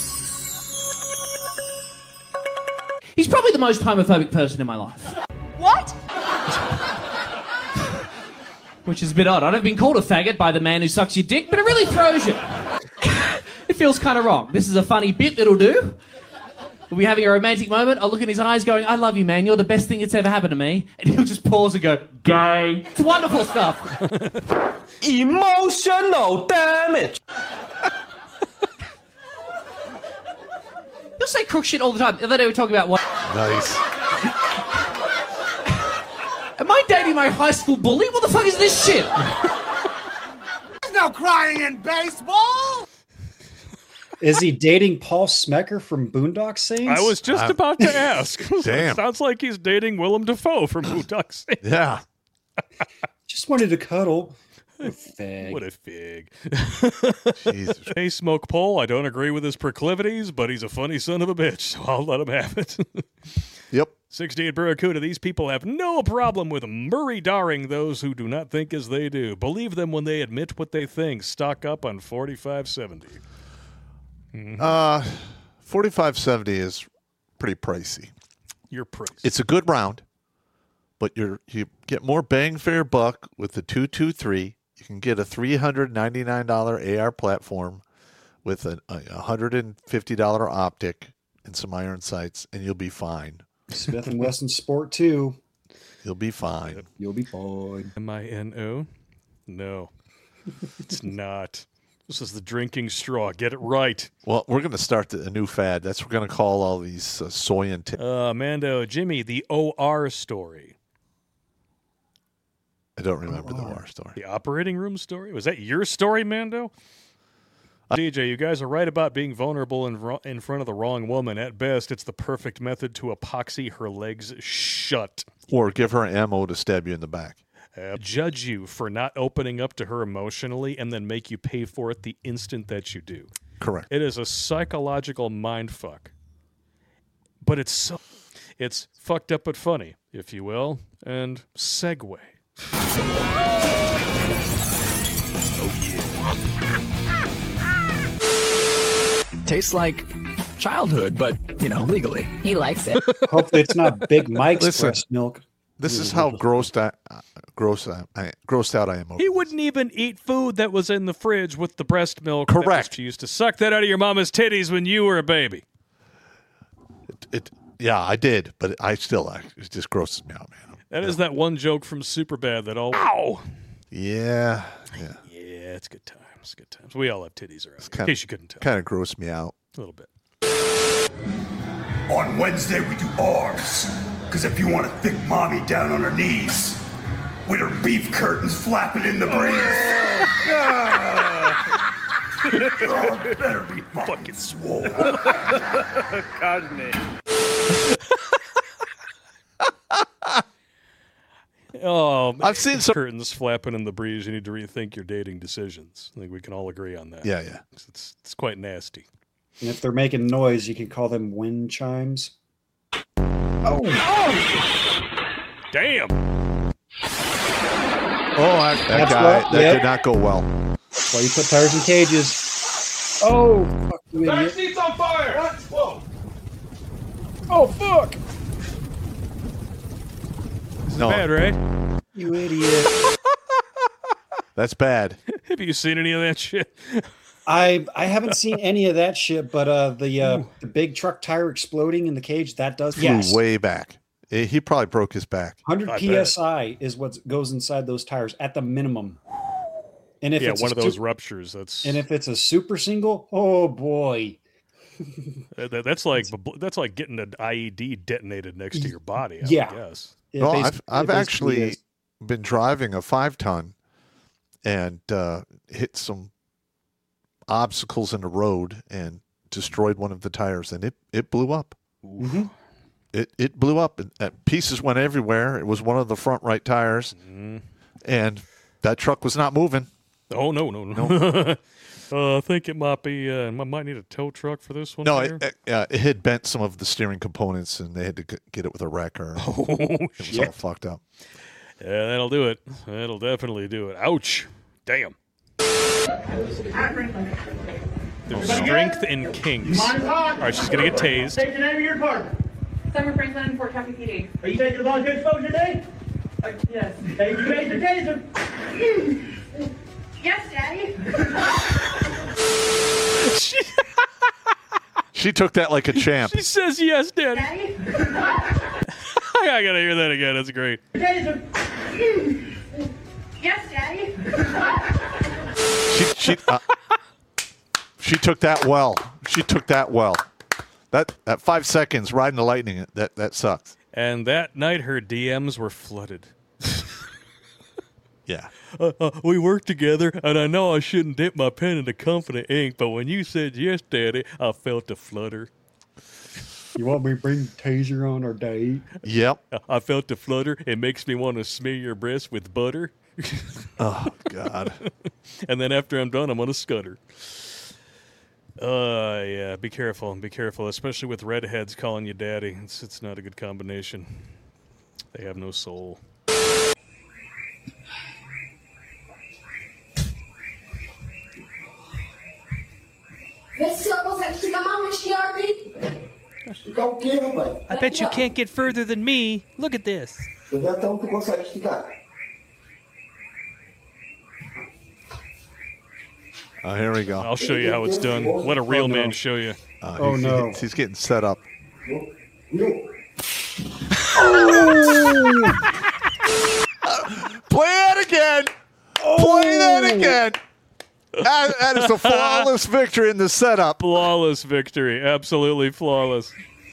He's probably the most homophobic person in my life. What? Which is a bit odd. I've been called a faggot by the man who sucks your dick, but it really throws you. It feels kind of wrong. This is a funny bit that'll do. We'll be having a romantic moment. I'll look in his eyes going, I love you, man. You're the best thing that's ever happened to me. And he'll just pause and go, gay. It's wonderful stuff. Emotional damage. He'll say crook shit all the time. The other day we were talking about what... Nice. Am I dating my high school bully? What the fuck is this shit? There's no crying in baseball. Is he dating Paul Smecker from Boondock Saints? I was just Uh, about to ask. Damn. Sounds like he's dating Willem Dafoe from Boondock Saints. Yeah. Just wanted to cuddle. What a fag. What a fig. Jesus. Hey, Smoke Pole, I don't agree with his proclivities, but he's a funny son of a bitch, so I'll let him have it. Yep. sixty-eight Barracuda, these people have no problem with Murray-daring those who do not think as they do. Believe them when they admit what they think. Stock up on forty-five seventy. Mm-hmm. Uh, forty-five seventy is pretty pricey. You're pricey. It's a good round, but you're you get more bang for your buck with the two two three. You can get a three hundred ninety-nine dollars A R platform with a, a one hundred fifty dollars optic and some iron sights, and you'll be fine. Smith and Wesson Sport two. You'll be fine. You'll be fine. M I N O? No, it's not. This is the drinking straw. Get it right. Well, we're going to start the, a new fad. That's what we're going to call all these uh, soy and t- Uh, Mando, Jimmy, the O R story. I don't remember the O R story. The operating room story? Was that your story, Mando? Uh, D J, you guys are right about being vulnerable in, ro- in front of the wrong woman. At best, it's the perfect method to epoxy her legs shut. Or give her ammo to stab you in the back. Uh, judge you for not opening up to her emotionally and then make you pay for it the instant that you do. Correct. It is a psychological mindfuck. But it's so... It's fucked up but funny, if you will. And segue. Tastes like childhood, but, you know, legally. He likes it. Hopefully it's not Big Mike's Listen, breast milk. This is how grossed I, uh, gross I, I, grossed out I am. Over He this. wouldn't even eat food that was in the fridge with the breast milk. Correct. She used to suck that out of your mama's titties when you were a baby. It, it, yeah, I did, but I still, I, it just grosses me out, man. That is that one joke from Superbad that all. Ow! Yeah, yeah. Yeah, it's good times. Good times. We all have titties around. Kinda, in case you couldn't tell. Kind of grossed me out. A little bit. On Wednesday, we do arms. Because if you want a thick mommy down on her knees, with her beef curtains flapping in the breeze. Oh, it better be fucking swole. Cosme. Oh, I've seen some curtains flapping in the breeze. You need to rethink your dating decisions. I think we can all agree on that. Yeah, yeah. It's it's quite nasty. And if they're making noise, you can call them wind chimes. Oh! Damn! Oh, I, that That's guy, what- that yep. did not go well. That's why you put tires in cages. Oh, fuck you, Back idiot. seat's on fire! What? Whoa. Oh, fuck! It's No. bad, right? You idiot. That's bad. Have you seen any of that shit? I I haven't seen any of that shit, but uh, the uh, the big truck tire exploding in the cage, that does Flew yes. way back. Eh, He probably broke his back. one hundred I P S I is what goes inside those tires at the minimum. And if Yeah, it's one a of those su- ruptures. That's and if it's a super single, oh boy. Uh, that- That's like that's like getting an I E D detonated next to your body. I Yeah. would guess. It No, basi- I've it I've basically actually is. been driving a five ton and uh, hit some obstacles in the road and destroyed one of the tires, and it, it blew up. Mhm. It it blew up, and, and pieces went everywhere. It was one of the front right tires, Mm. and that truck was not moving. Oh no no no! uh, I think it might be. Uh, I might need a tow truck for this one. No, here. it, it, uh, it had bent some of the steering components, and they had to g- get it with a wrecker. Oh, it was shit. all fucked up. Yeah, that'll do it. That'll definitely do it. Ouch! Damn. There's strength in kings. All right, she's gonna get tased. State the name of your department. Summer Franklin, Fort Traffic P D. Are you taking a voluntary exposure today? Uh, yes. Hey, you raised the taser. Yes, Daddy. She took that like a champ. She says yes, Daddy. Daddy? I gotta hear that again. That's great. Taser. Yes, Daddy. She she uh, she took that well. She took that well. That that five seconds riding the lightning. That that sucks. And that night, her D Ms were flooded. Yeah. Uh, uh, we worked together, and I know I shouldn't dip my pen into confident ink, but when you said yes, Daddy, I felt a flutter. You want me to bring Taser on our date? Yep. I felt a flutter. It makes me want to smear your breast with butter. Oh God. And then after I'm done, I'm gonna scutter. Uh, yeah. Be careful. Be careful, especially with redheads calling you daddy. It's it's not a good combination. They have no soul. I bet you can't get further than me. Look at this. Oh, here we go. I'll show you how it's done. Let a real Oh, no. man show you. Uh, Oh, he- no. He's getting set up. Play that again. Play that again. That, that is a flawless victory in the setup. Flawless victory. Absolutely flawless.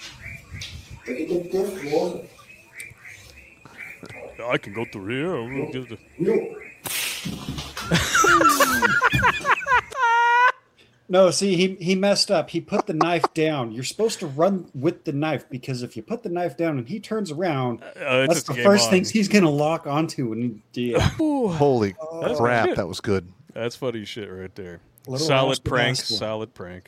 I can go through here. I'll get the- No, see, he he messed up. He put the knife down. You're supposed to run with the knife because if you put the knife down and he turns around, Uh, it's that's just the game first on. things he's going to lock onto. And yeah. Holy That's crap, good. that was good. That's funny shit right there. Little Solid Oscar prank. basketball. Solid prank.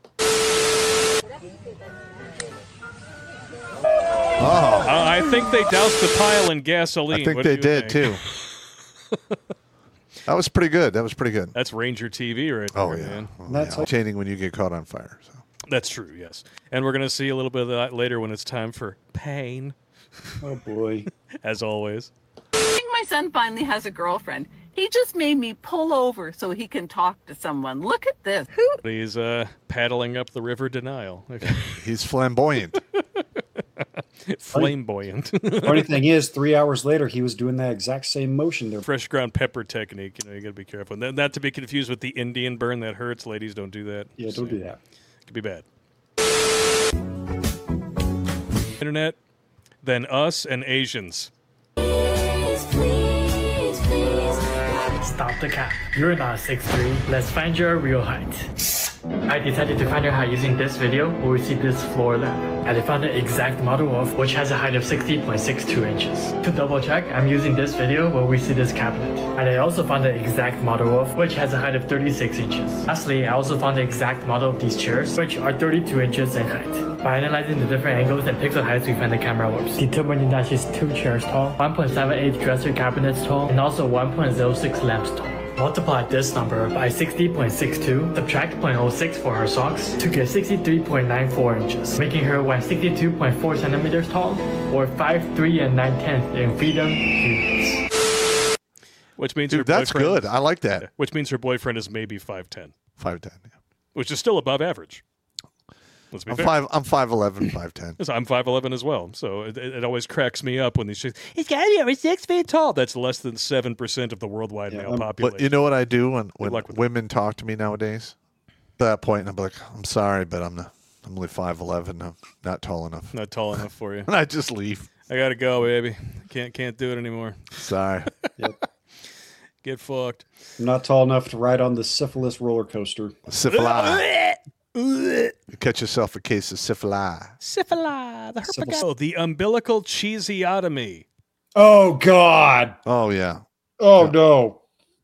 Oh, Uh, I think they doused the pile in gasoline. I think What do they you did think? too. That was pretty good. That was pretty good. That's Ranger T V right there, Oh yeah, man. Oh, That's yeah. Entertaining when you get caught on fire. So. That's true, yes. And we're going to see a little bit of that later when it's time for pain, Oh boy. as always. I think my son finally has a girlfriend. He just made me pull over so he can talk to someone. Look at this. Who? He's uh, paddling up the river denial. He's flamboyant. Flamboyant. Funny thing is, three hours later, he was doing that exact same motion there. Fresh ground pepper technique. You know, you got to be careful. Not, not to be confused with the Indian burn that hurts. Ladies, don't do that. Yeah, don't do that. It could be bad. Internet, then us and Asians. Stop the cap. You're not six three. Let's find your real height. I decided to find your height using this video where we see this floor lamp. And I found the exact model of which has a height of sixty point six two inches. To double check, I'm using this video where we see this cabinet. And I also found the exact model of which has a height of thirty-six inches. Lastly, I also found the exact model of these chairs, which are thirty-two inches in height. By analyzing the different angles and pixel heights, we find the camera works, determining that she's two chairs tall, one point seven eight dresser cabinets tall, and also one point zero six lamps tall. Multiply this number by sixty point six two, subtract zero point zero six for her socks to get sixty-three point nine four inches, making her one hundred sixty-two point four centimeters tall, or five three and nine tenths in freedom units. Which means Dude, her that's boyfriend- good. I like that. Which means her boyfriend is maybe five ten. five ten, yeah. Which is still above average. Let's be I'm fair. five. I'm five eleven, five ten. Yes, I'm five eleven as well, so it, it always cracks me up when these chicks, he's got to be over six feet tall. That's less than seven percent of the worldwide male population. But you know what I do when, when luck with women talk to me nowadays? At that point, I'm like, I'm sorry, but I'm not, I'm only five eleven. I'm not tall enough. Not tall enough for you. And I just leave. I got to go, baby. Can't can't do it anymore. Sorry. Get fucked. I'm not tall enough to ride on the syphilis roller coaster. Syphilis. You catch yourself a case of syphilis. Syphilis. The herpes. Oh, the umbilical cheeseotomy. Oh, God. Oh, yeah. Oh, no.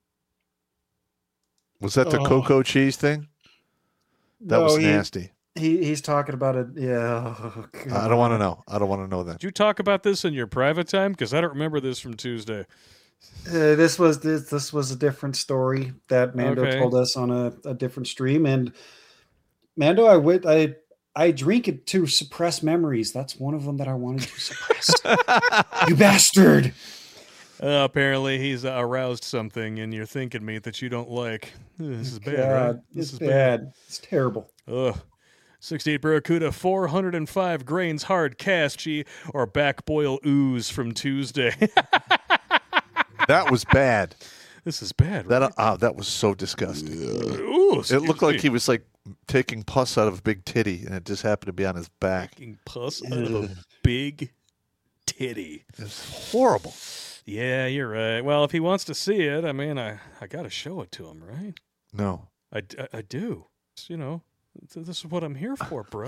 Was that the Oh. cocoa cheese thing? That No, was he- nasty. He He's talking about it. Yeah. Oh, I don't want to know. I don't want to know that. Did you talk about this in your private time? Because I don't remember this from Tuesday. Uh, this was this, this was a different story that Mando Okay. told us on a, a different stream. And Mando, I would I I drink it to suppress memories. That's one of them that I wanted to suppress. You bastard! Uh, apparently, he's uh, aroused something in your thinking meat that you don't like. Ugh, This is bad, right? God, This it's is bad. It's terrible. Ugh. sixty-eight Barracuda, four hundred five grains hard cast G or back boil ooze from Tuesday. That was bad. This is bad. That uh, that was so disgusting. Ooh, It looked like me. he was like taking pus out of a big titty, and it just happened to be on his back. Taking pus out of a big titty. It's horrible. Yeah, you're right. Well, if he wants to see it, I mean, I, I got to show it to him, right? No. I, I, I do. You know, th- this is what I'm here for, bro.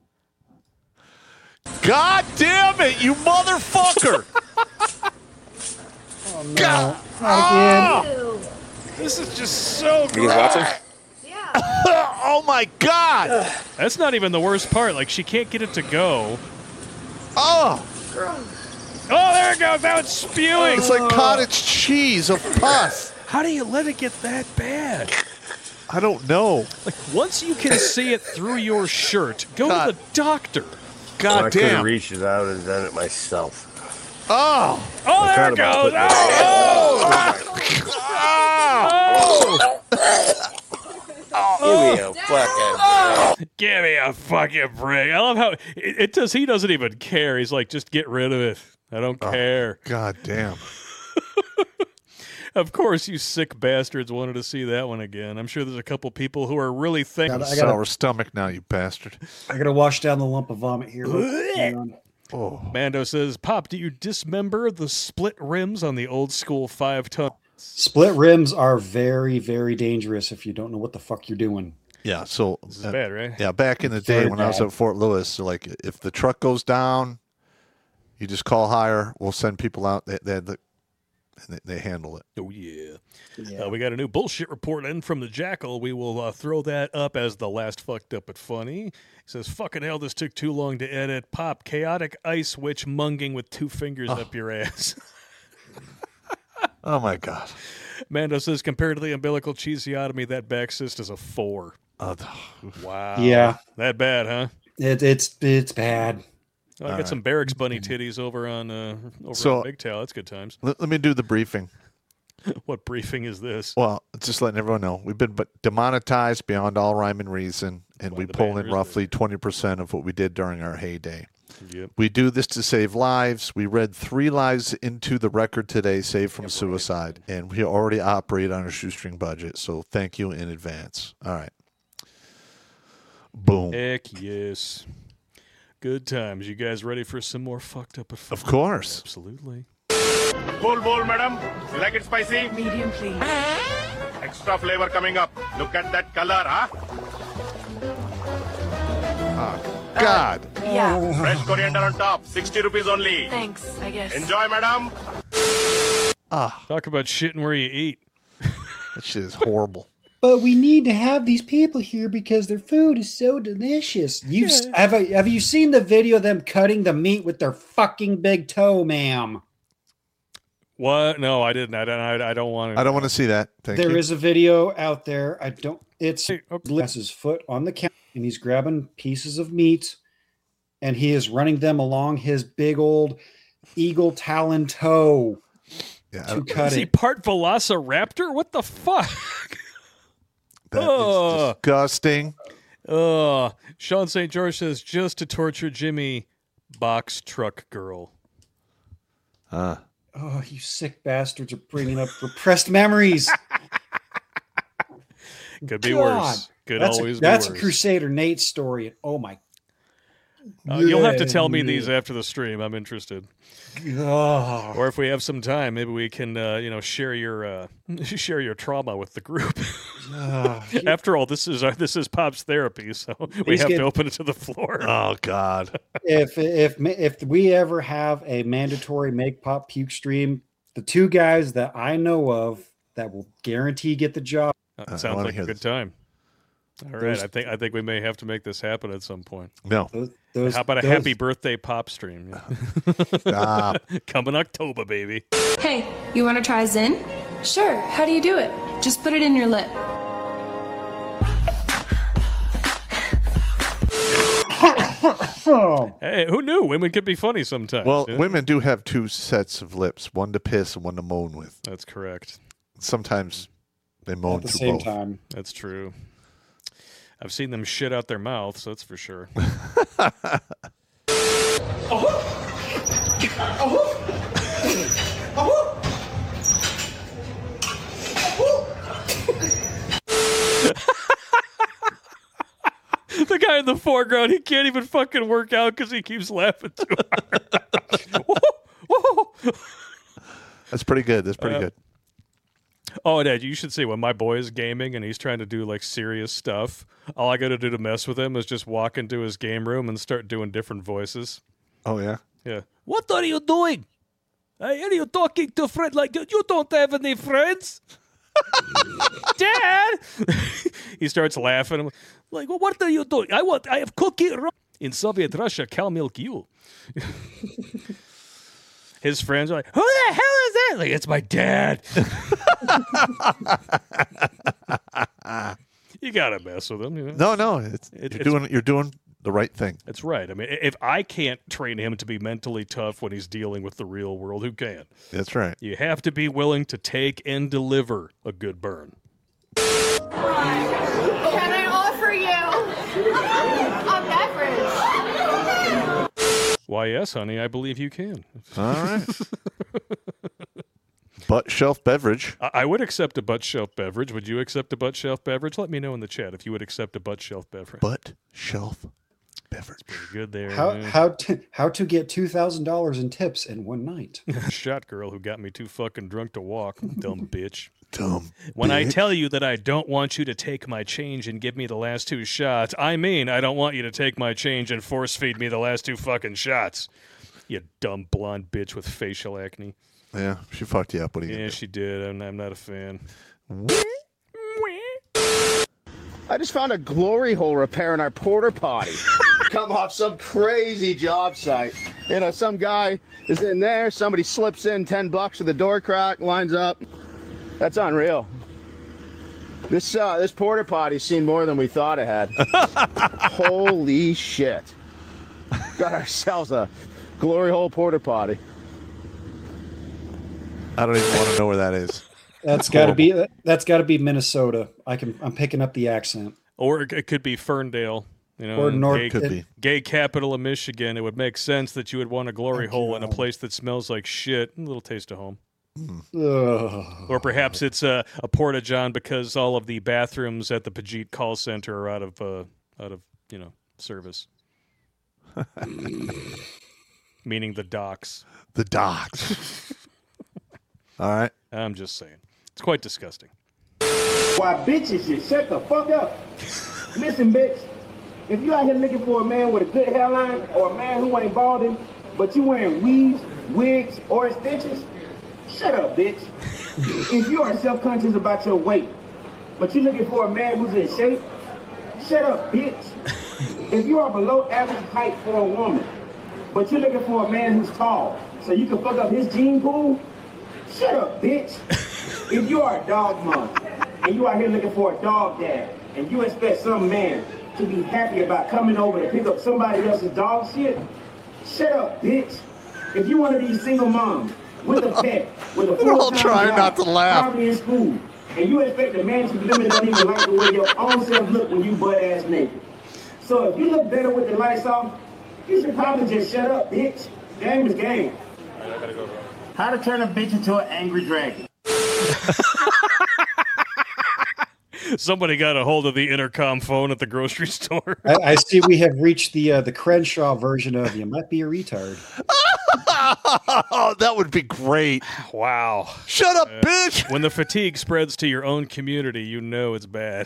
God damn it, you motherfucker! Oh no! God. Not again. This is just so You guys watching? Oh my God! That's not even the worst part. Like, she can't get it to go. Oh! Oh, there it goes. Now it's spewing. It's like cottage cheese of pus. How do you let it get that bad? I don't know. Like, once you can see it through your shirt, go God. to the doctor. God I could have damn. reached it out and done it myself. Oh! Oh, there thought it about goes. putting it Oh, Give me a fucking. give me a fucking break. I love how it, it does. He doesn't even care. He's like, just get rid of it. I don't care. God damn. Of course, you sick bastards wanted to see that one again. I'm sure there's a couple people who are really thinking. I gotta- Sour stomach now, you bastard. I gotta wash down the lump of vomit here. Hang on. Oh. Mando says, Pop, do you dismember the split rims on the old school five ton? Split rims are very, very dangerous if you don't know what the fuck you're doing. Yeah, so This is uh, bad, right? yeah, back in the day Very when I was bad. at Fort Lewis, so like if the truck goes down, you just call higher. We'll send people out. They they, they, they, they handle it. Oh, yeah. Yeah. Uh, we got a new bullshit report in from the Jackal. We will uh, throw that up as the last fucked up but funny. He says, fucking hell, this took too long to edit. Pop, chaotic ice witch munging with two fingers up your ass. Oh my God. Mando says, compared to the umbilical cheeseotomy, that back cyst is a four. Uh, Wow. Yeah. That bad, huh? It, it's it's bad. Oh, I got right. some Barracks bunny titties over on uh, over So- on Big Tail. That's good times. let, let me do the briefing. What briefing is this? Well, just letting everyone know we've been but demonetized beyond all rhyme and reason, and we the pull in banners roughly twenty percent of what we did during our heyday. Yep. We do this to save lives. We read three lives into the record today, saved from suicide, and we already operate on a shoestring budget. So thank you in advance. All right. Boom. Heck yes. Good times. You guys ready for some more fucked up? Of course. Absolutely. Full bowl, madam. You like it spicy? Medium, please. Extra flavor coming up. Look at that color, huh? God. Yeah. Fresh coriander on top. sixty rupees only. Thanks, I guess. Enjoy, madam. Ah, Talk about shitting where you eat. that shit is horrible. But we need to have these people here because their food is so delicious. You have have you seen the video of them cutting the meat with their fucking big toe, ma'am? What? No, I didn't. I don't. I, I don't want to. I don't want to see that. Thank There you. is a video out there. I don't. It's has his foot on the counter and he's grabbing pieces of meat, and he is running them along his big old eagle talon toe yeah, to cut Is he it. part Velociraptor? What the fuck? That oh. is disgusting. Oh, Sean Saint George says just to torture Jimmy, box truck girl. Huh. Oh, you sick bastards are bringing up repressed memories. Could be God. worse. Could that's always a, That's be a worse. Crusader Nate story. Oh my. Uh, you'll have to Yeah, tell me yeah. these after the stream. I'm interested. Oh. Or if we have some time, maybe we can, uh, you know, share your uh, share your trauma with the group. Oh, After all, this is our, this is Pop's therapy, so we These have get- to open it to the floor. Oh God. if if if we ever have a mandatory make pop puke stream, the two guys that I know of that will guarantee get the job. Uh, I sounds wanna like a hear good this. time. All right, Those- I think I think we may have to make this happen at some point. No. Those, those, How about a those- happy birthday pop stream? Yeah. Stop. Coming October, baby. Hey, you want to try Zen? Sure. How do you do it? Just put it in your lip. Hey, who knew women could be funny sometimes? Well, yeah? women do have two sets of lips, one to piss and one to moan with. That's correct. Sometimes they moan At the through same both. time. That's true. I've seen them shit out their mouths, that's for sure. The guy in the foreground, he can't even fucking work out because he keeps laughing too hard. That's pretty good. That's pretty Uh, good. Oh, Dad, you should see when my boy is gaming and he's trying to do like serious stuff. All I got to do to mess with him is just walk into his game room and start doing different voices. Oh yeah. Yeah. What are you doing? I hear you talking to a friend like you. You don't have any friends. Dad! He starts laughing. I'm like, well, what are you doing? I want, I have cookie. ro-" In Soviet Russia, cow milk you. His friends are like, who the hell is that? Like, it's my dad. You gotta mess with him. You know? No, no. It's, It- you're it's- doing you're doing the right thing. That's right. I mean, if I can't train him to be mentally tough when he's dealing with the real world, who can? That's right. You have to be willing to take and deliver a good burn. Can I offer you a beverage? Why, yes, honey, I believe you can. All right. Butt shelf beverage. I, I would accept a butt shelf beverage. Would you accept a butt shelf beverage? Let me know in the chat if you would accept a butt shelf beverage. Butt shelf beverage. Pretty good there. How yeah. how to how to get two thousand dollars in tips in one night? Shot girl who got me too fucking drunk to walk. Dumb bitch. Dumb. When I bitch. tell you that I don't want you to take my change and give me the last two shots, I mean I don't want you to take my change and force feed me the last two fucking shots. You dumb blonde bitch with facial acne. Yeah, she fucked you up. What are you Yeah, gonna she did. I'm, I'm not a fan. I just found a glory hole repair in our porter potty. Come off some crazy job site. You know, some guy is in there, somebody slips in ten bucks with the door crack, lines up. That's unreal. This uh, this porter potty's seen more than we thought it had. Holy shit. Got ourselves a glory hole porter potty. I don't even want to know where that is. That's got to be that's got to be Minnesota. I can I'm picking up the accent. Or it, it could be Ferndale. You know, Or North- gay, Could be. gay capital of Michigan. It would make sense that you would want a glory hole in a place that smells like shit. A little taste of home. Ugh. Or perhaps it's a, a porta john because all of the bathrooms at the Pajit call center are out of uh, out of you know service. Meaning the docks. The docks. All right. I'm just saying. It's quite disgusting. Why, bitches should shut the fuck up. Listen, bitch. If you out here looking for a man with a good hairline or a man who ain't balding, but you wearing weaves, wigs, or extensions, shut up, bitch. If you are self-conscious about your weight, but you're looking for a man who's in shape, shut up, bitch. If you are below average height for a woman, but you're looking for a man who's tall, so you can fuck up his gene pool, Shut up, bitch. If you are a dog mom and you are here looking for a dog dad and you expect some man to be happy about coming over to pick up somebody else's dog shit, shut up, bitch. If you one of these single moms with a pet, with a We're all full-time trying job, not to laugh. probably in school, and you expect a man to be limited don't even like the way your own self look when you butt ass naked. So if you look better with the lights off, you should probably just shut up, bitch. Game is game. How to turn a bitch into an angry dragon. Somebody got a hold of the intercom phone at the grocery store. I, I see we have reached the uh, the Crenshaw version of "You might be a retard." Oh, that would be great. Wow. Shut up, Uh, bitch. When the fatigue spreads to your own community, you know it's bad.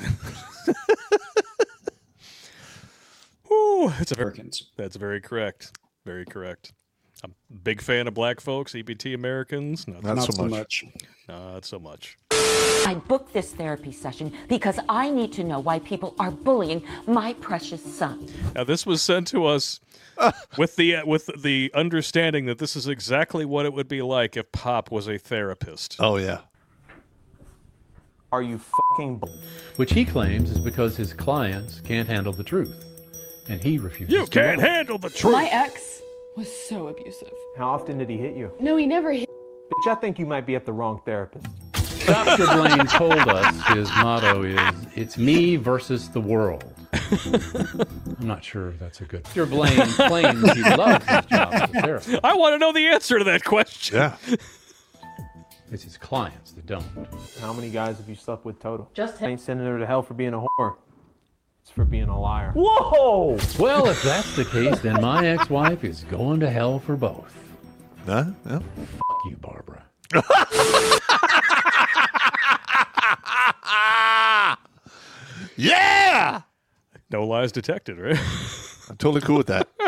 Ooh, it's a very, that's very correct. Very correct. I'm a big fan of black folks, E B T Americans. Not, Not so much. Not so much. I booked this therapy session because I need to know why people are bullying my precious son. Now, this was sent to us with the uh, with the understanding that this is exactly what it would be like if Pop was a therapist. Oh yeah. Are you fucking bull? Which he claims is because his clients can't handle the truth, and he refuses. You to can't know. handle the truth. My ex was so abusive. How often did he hit you? No, he never hit. Bitch, I think you might be at the wrong therapist. Doctor Blaine told us his motto is, it's me versus the world. I'm not sure if that's a good... Doctor Blaine claims he loves his job as a therapist. I want to know the answer to that question. Yeah. It's his clients that don't. How many guys have you slept with total? Just I ain't sending her to hell for being a whore. It's for being a liar. Whoa! Well, if that's the case, then my ex-wife is going to hell for both. Huh? Yeah. Fuck you, Barbara. Yeah! No lies detected, right? I'm totally cool with that.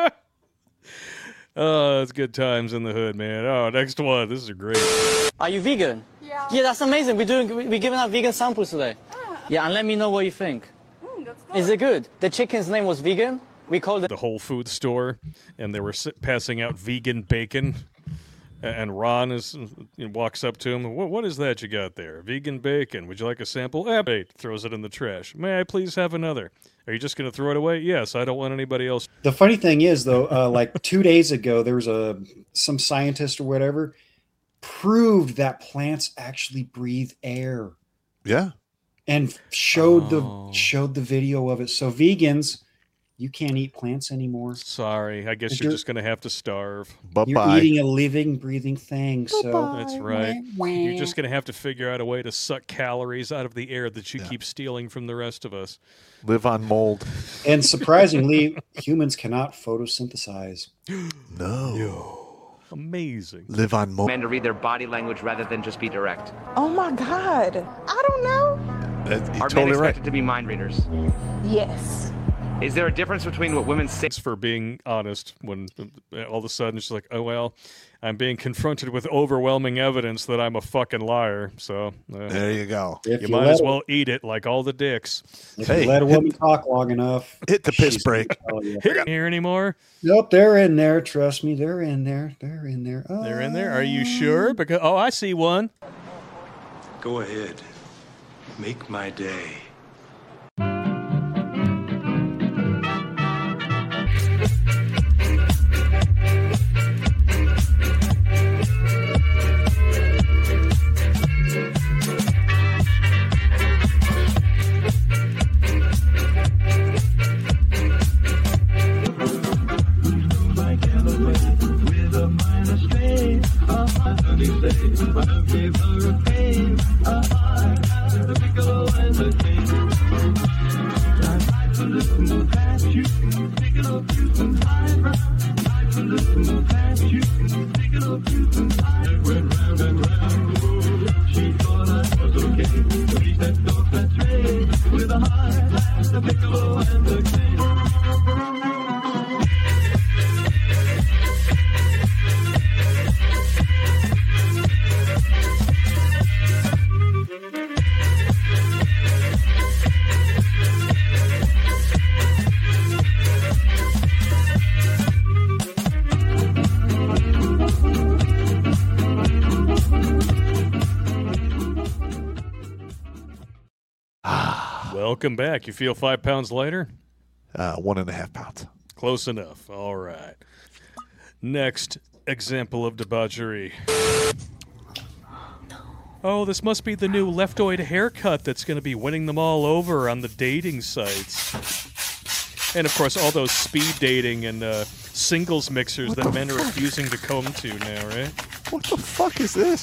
Oh, it's good times in the hood, man. Oh, next one. This is great. Are you vegan? Yeah. Yeah, that's amazing. We're doing. We're giving out vegan samples today. Ah. Yeah, and let me know what you think. Mm, that's good. Is it good? The chicken's name was vegan. We called it The Whole Food store, and they were s- passing out vegan bacon. And Ron is you know, walks up to him. What, what is that you got there? Vegan bacon. Would you like a sample? Eh, bait. Throws it in the trash. May I please have another? Are you just going to throw it away? Yes, I don't want anybody else. The funny thing is, though, uh, like two days ago, there was a some scientist or whatever proved that plants actually breathe air. Yeah, and showed Oh. the showed the video of it. So vegans, you can't eat plants anymore. Sorry, I guess If you're you're- just going to have to starve. You're eating a living, breathing thing. So That's right. You're just going to have to figure out a way to suck calories out of the air that you keep stealing from the rest of us. Live on mold. And surprisingly, humans cannot photosynthesize. No. Amazing. Live on mold. Men to read their body language rather than just be direct. Oh my God. I don't know. You're Are men totally expected right. to be mind readers? Yes. Is there a difference between what women say? Thanks for being honest when uh, all of a sudden she's like, oh, well, I'm being confronted with overwhelming evidence that I'm a fucking liar. So uh, There you go. you, If you might let as her- well eat it like all the dicks. If Hey, you let a hit- woman talk long enough, Hit the piss she's break. gonna tell you. Hit it here anymore? Nope, they're in there. Trust me, they're in there. They're in there. Oh. They're in there. Are you sure? Because oh, I see one. Go ahead. Make my day. I'll give her a pain, a heart, a pickle and a pain. Welcome back. You feel five pounds lighter? Uh, one and a half pounds. Close enough. All right. Next example of debauchery. Oh, this must be the new leftoid haircut that's going to be winning them all over on the dating sites. And, of course, all those speed dating and uh, singles mixers what that men fuck? are refusing to come to now, right? What the fuck is this?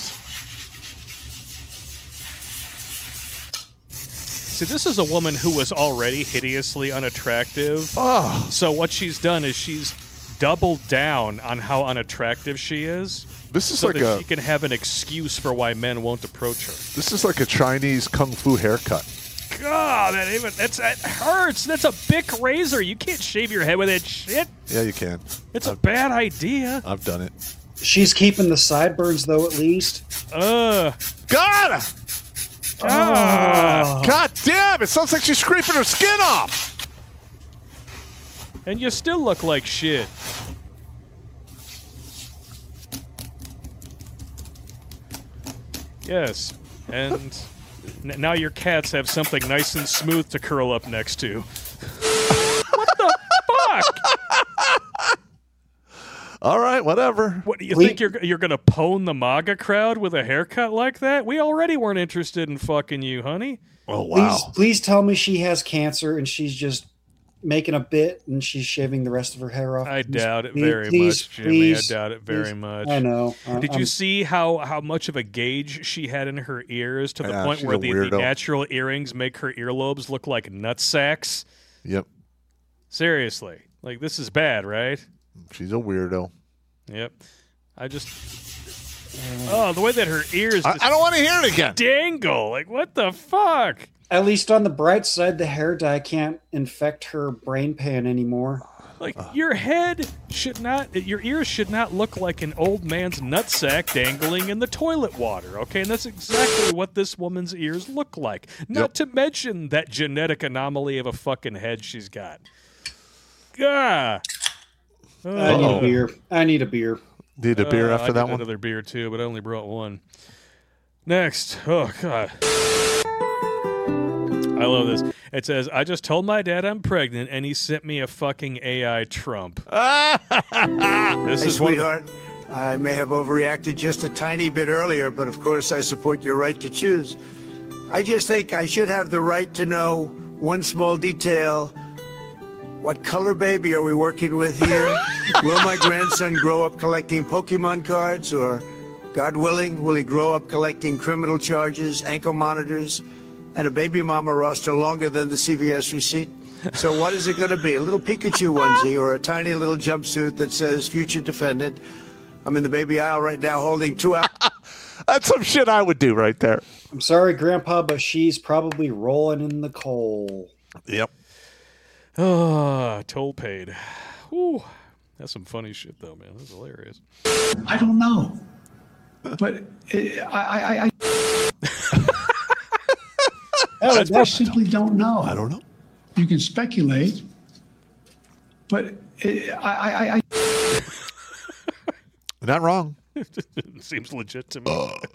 See, this is a woman who was already hideously unattractive. Oh. So what she's done is she's doubled down on how unattractive she is. This is so like that a, she can have an excuse for why men won't approach her. This is like a Chinese kung fu haircut. God, that even that's that hurts. That's a Bic razor. You can't shave your head with that shit. Yeah, you can. It's I've, a bad idea. I've done it. She's keeping the sideburns though, at least. Uh, God. Oh. God damn! It sounds like she's scraping her skin off. And you still look like shit. Yes, and n- now your cats have something nice and smooth to curl up next to. What the fuck? All right, whatever. What do you We- think you're you're gonna pwn the MAGA crowd with a haircut like that? We already weren't interested in fucking you, honey. Oh wow! Please, please tell me she has cancer and she's just making a bit and she's shaving the rest of her hair off. I doubt it Please, very please, much, Jimmy. please, I doubt it very please. much. I know. Uh, Did I'm- you see how, how much of a gauge she had in her ears to the Yeah, point she's where a the, the weirdo. natural earrings make her earlobes look like nut sacks? Yep. Seriously. Like, this is bad, right? She's a weirdo. Yep. I just... Oh, the way that her ears I, just I don't want to hear it again. dangle. Like, what the fuck? At least on the bright side, the hair dye can't infect her brain pan anymore. Like, your head should not, your ears should not look like an old man's nutsack dangling in the toilet water, okay? And that's exactly what this woman's ears look like. Not Yep. to mention that genetic anomaly of a fucking head she's got. Gah! I need Oh. a beer. I need a beer. Need a beer Uh, after I that need one? another beer, too, but I only brought one. Next. Oh, God. I love this. It says, I just told my dad I'm pregnant, and he sent me a fucking A I Trump. This Hey, is one of the- sweetheart, I may have overreacted just a tiny bit earlier, but of course I support your right to choose. I just think I should have the right to know one small detail. What color baby are we working with here? Will my grandson grow up collecting Pokemon cards, or, God willing, will he grow up collecting criminal charges, ankle monitors, and a baby mama roster longer than the C V S receipt? So what is it going to be? A little Pikachu onesie or a tiny little jumpsuit that says future defendant? I'm in the baby aisle right now holding two out. That's some shit I would do right there. I'm sorry, Grandpa, but she's probably rolling in the coal. Yep. Oh, toll paid. Whew. That's some funny shit, though, man. That's hilarious. I don't know. But uh, I, I, I, That's I simply don't know. I don't know. You can speculate, but uh, I, I, I. Not wrong. Seems legit to me.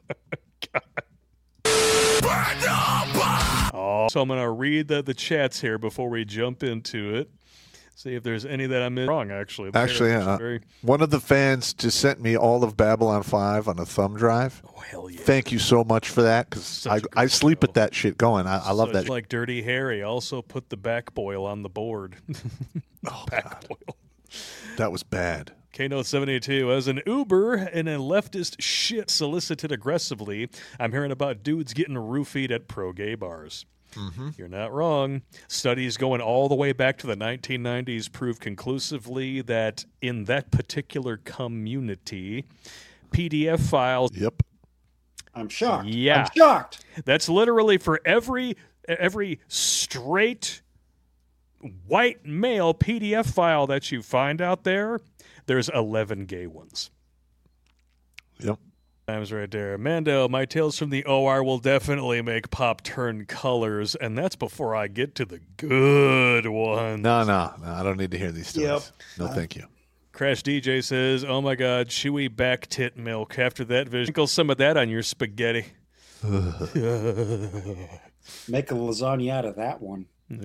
Oh, so I'm going to read the, the chats here before we jump into it. See if there's any that I missed wrong, actually. Actually, They're uh, very- one of the fans just sent me all of Babylon five on a thumb drive. Oh, hell yeah. Thank you so much for that, because I, I sleep with that shit going. I, I love Such that. Like Dirty Harry also put the back boil on the board. Oh, back God. boil. That was bad. K-Note seventy-two, as an Uber and a leftist shit solicited aggressively, I'm hearing about dudes getting roofied at pro-gay bars. Mm-hmm. You're not wrong. Studies going all the way back to the nineteen nineties prove conclusively that in that particular community, P D F files... Yep. I'm shocked. Yeah. I'm shocked. That's literally for every every straight white male P D F file that you find out there, there's eleven gay ones. Yep. Times right there. Mando, my tales from the O R will definitely make Pop turn colors, and that's before I get to the good ones. No, no, no. I don't need to hear these stories. Yep. No, thank you. Crash D J says, oh my God, chewy back tit milk. After that vision, sprinkle some of that on your spaghetti. Make a lasagna out of that one.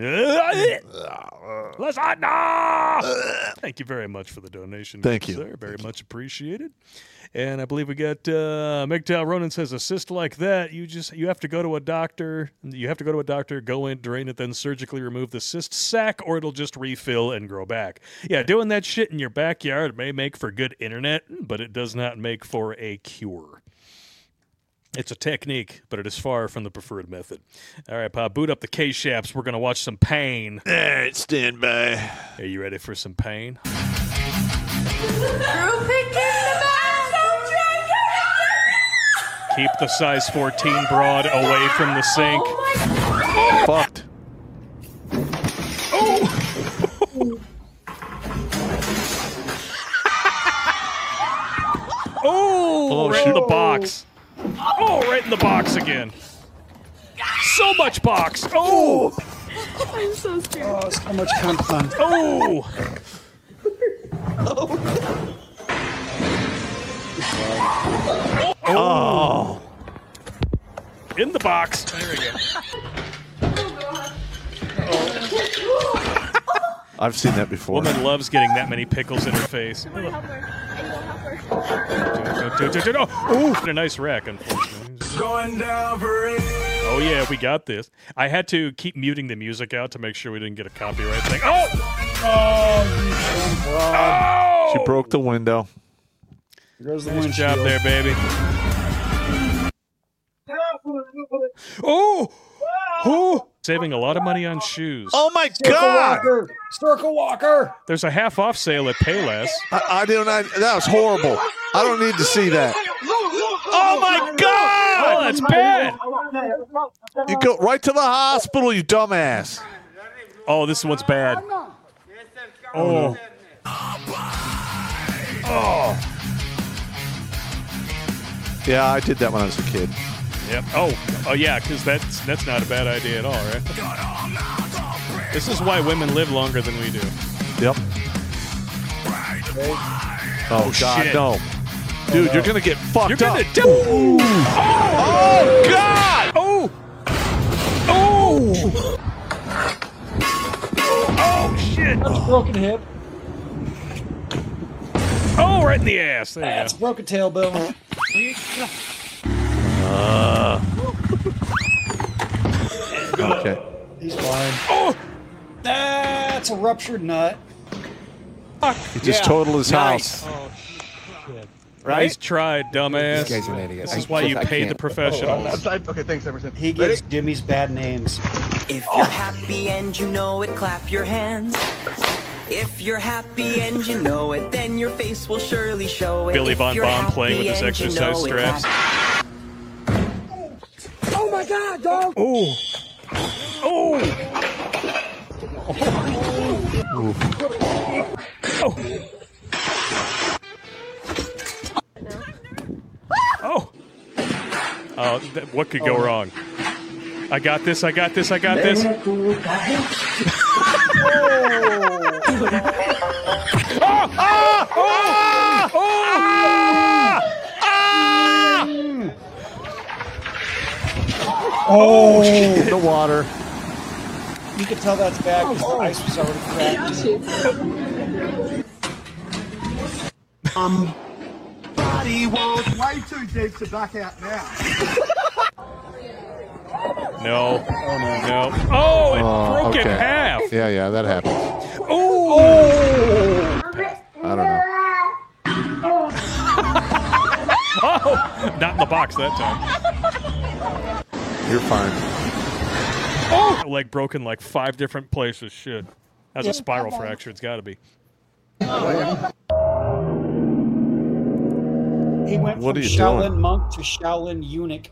Lasagna! Thank you very much for the donation. Thank you. Sir. Very much appreciated. And I believe we got uh, MGTOW Ronan says a cyst like that, you just you have to go to a doctor. You have to go to a doctor, go in, drain it, then surgically remove the cyst sac, or it'll just refill and grow back. Yeah, doing that shit in your backyard may make for good internet, but it does not make for a cure. It's a technique, but it is far from the preferred method. All right, Pop, boot up the K-Shaps. We're going to watch some pain. All right, stand by. Are you ready for some pain? Keep the size fourteen broad away from the sink. Oh, fucked. Oh! oh, Oh, right shoot. in the box. Oh, right in the box again. So much box. Oh! I'm so scared. Oh, so much content. Oh! Oh. In the box. There we go. I've seen that before. Woman loves getting that many pickles in her face. Oh, a nice rack, unfortunately. Going down for it. Oh, yeah, we got this. I had to keep muting the music out to make sure we didn't get a copyright thing. Oh! Oh! She broke the window. There goes the Nice windshield. job there, baby. Oh! Oh! Saving a lot of money on shoes. Oh my Circle God! Walker! Circle Walker! There's a half off sale at Payless. I, I didn't. I, that was horrible. I don't need to see that. Oh my God! Oh, that's bad. You go right to the hospital, you dumbass. Oh, this one's bad. Oh. Oh. Yeah, I did that when I was a kid. Yep. Oh, oh yeah, because that's that's not a bad idea at all, right? This is why women live longer than we do. Yep. Oh, God, shit. no. Dude, you're going to get fucked You're gonna up. do- oh. Oh! God! Oh! Oh! Oh, shit! That's a broken hip. Oh, right in the ass. There you That's go. a broken tailbone. Uh. Okay. He's fine. Oh! That's a ruptured nut. He just Yeah. totaled his Nice. house. Oh, shit. Nice try, dumbass. This guy's an idiot. This I is why you just- I paid the can't. professionals. Okay, thanks, Emerson. He gives Jimmy's bad names. If you're happy and you know it, clap your hands. If you're happy and you know it, then your face will surely show it. Billy If Von you're Baum playing with happy his and you exercise know it, straps. clap- Oh my God, dog! Oh! Oh! Oh! Oh! Oh, th- what could go wrong? I got this, I got this, I got this. Oh! Ah! Ah! Oh! Ah! Oh, The water. you can tell that's bad because the ice was already cracked. Um, body won't. Way too deep to back out now. No. No. Oh, it Oh, broke in okay. half. Yeah, yeah, that happens. Oh! I don't know. Oh! Not in the box that time. You're fine. Oh! Leg broken like five different places. Shit. That's a spiral fracture. It's got to be. He went What from are you Shaolin doing? monk to Shaolin eunuch.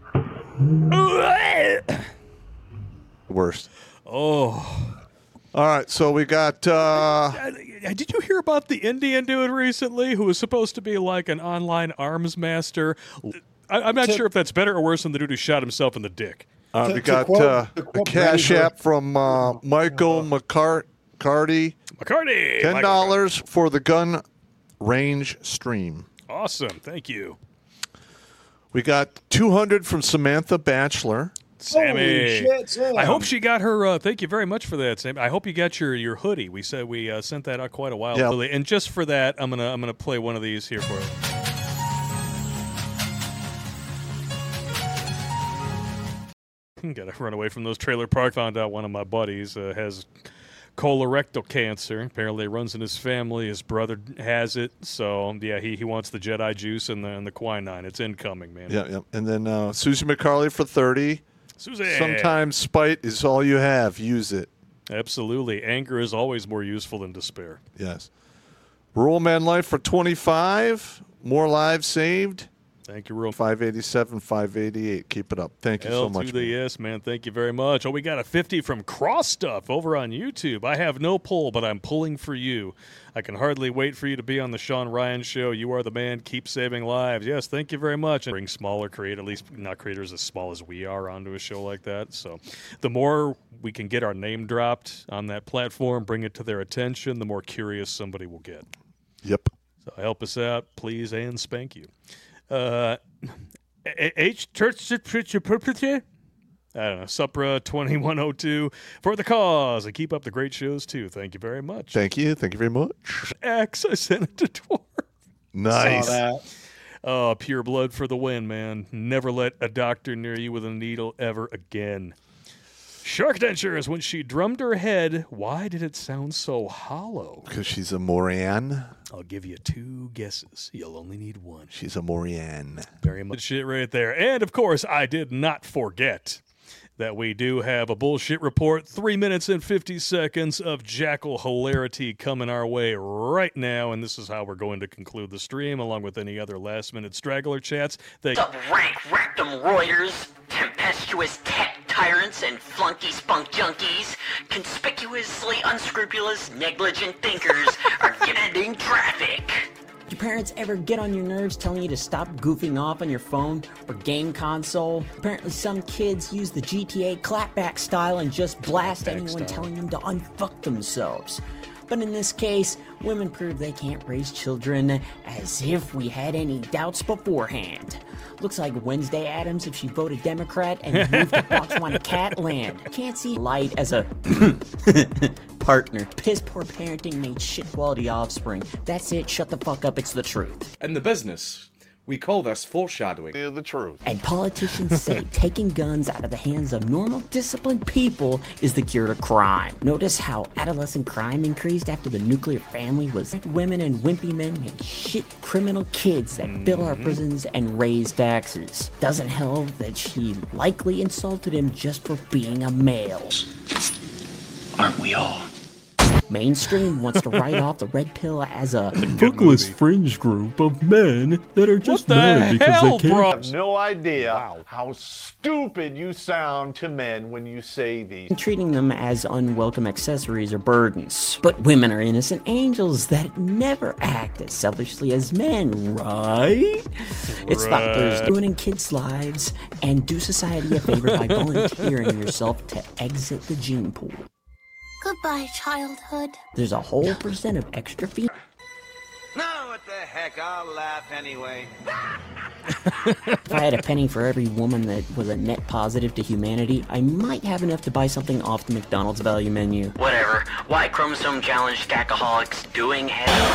Worst. Oh. All right, so we got. Uh, Did you hear about the Indian dude recently who was supposed to be like an online arms master? I, I'm not To- sure if that's better or worse than the dude who shot himself in the dick. uh, To- we to got quote- uh, to a quote cash Brandy app from uh, Michael McCart- McCarty. McCarty! Ten Michael dollars for the gun range stream. McCarty. Awesome. Thank you. We got two hundred from Samantha Batchelor. Sammy, shit, Sam. I hope she got her. Uh, thank you very much for that, Sam. I hope you got your, your hoodie. We said we uh, sent that out quite a while Yeah. ago, and just for that, I'm gonna I'm gonna play one of these here for you. Got to run away from those trailer park. Found out one of my buddies uh, has colorectal cancer. Apparently, it runs in his family. His brother has it, so yeah, he, he wants the Jedi juice and the and the quinine. It's incoming, man. Yeah, yeah. And then uh, Susie McCarley for thirty. Susie. Sometimes spite is all you have. Use it. Absolutely. Anger is always more useful than despair. Yes. Rural Man Life for twenty-five. More lives saved. Thank you, Rural. five eighty-seven, five eighty-eight. Keep it up. Thank you L so much. to the yes, man. Thank you very much. Oh, we got a fifty from Cross Stuff over on YouTube. I have no pull, but I'm pulling for you. I can hardly wait for you to be on the Sean Ryan Show. You are the man. Keep saving lives. Yes, thank you very much. And bring smaller creators, at least not creators as small as we are, onto a show like that. So the more we can get our name dropped on that platform, bring it to their attention, the more curious somebody will get. Yep. So help us out, please, and spank you. Uh, H Church I don't know, Supra twenty-one oh two for the cause, and keep up the great shows too. Thank you very much. Thank you. Thank you very much. X, I sent it to Dwarf. Nice. Saw that. Oh, pure blood for the win, man. Never let a doctor near you with a needle ever again. Shark dentures, when she drummed her head, why did it sound so hollow? Because she's a Morian. I'll give you two guesses. You'll only need one. She's a Morian. Very much shit right there. And, of course, I did not forget that we do have a bullshit report, three minutes and fifty seconds of jackal hilarity coming our way right now, and this is how we're going to conclude the stream, along with any other last-minute straggler chats. They- Rank rectum roiders, tempestuous tech tyrants, and flunky spunk junkies, conspicuously unscrupulous, negligent thinkers are getting traffic. Your parents ever get on your nerves telling you to stop goofing off on your phone or game console? Apparently some kids use the G T A clapback style and just blast Back anyone style. telling them to unfuck themselves. But in this case, women prove they can't raise children, as if we had any doubts beforehand. Looks like Wednesday Addams if she voted Democrat and moved to Botswana Catland. Can't see light as a partner. Piss poor parenting made shit quality offspring. That's it, shut the fuck up, it's the truth. In the business, we call this foreshadowing. The truth. And politicians say taking guns out of the hands of normal, disciplined people is the cure to crime. Notice how adolescent crime increased after the nuclear family was women and wimpy men made shit criminal kids that fill our prisons and raise taxes. Doesn't help that she likely insulted him just for being a male. Aren't we all? Mainstream wants to write off the red pill as a footless fringe group of men that are just the men because hell, they bro? can't. I have no idea how stupid you sound to men when you say these. treating them as unwelcome accessories or burdens. But women are innocent angels that never act as selfishly as men, right? It's Right. doctors ruining kids' lives and do society a favor by volunteering yourself to exit the gene pool. Goodbye, childhood. There's a whole percent of extra fee. No, what the heck, I'll laugh anyway. If I had a penny for every woman that was a net positive to humanity, I might have enough to buy something off the McDonald's value menu. Whatever. Y chromosome challenged alcoholics doing hell.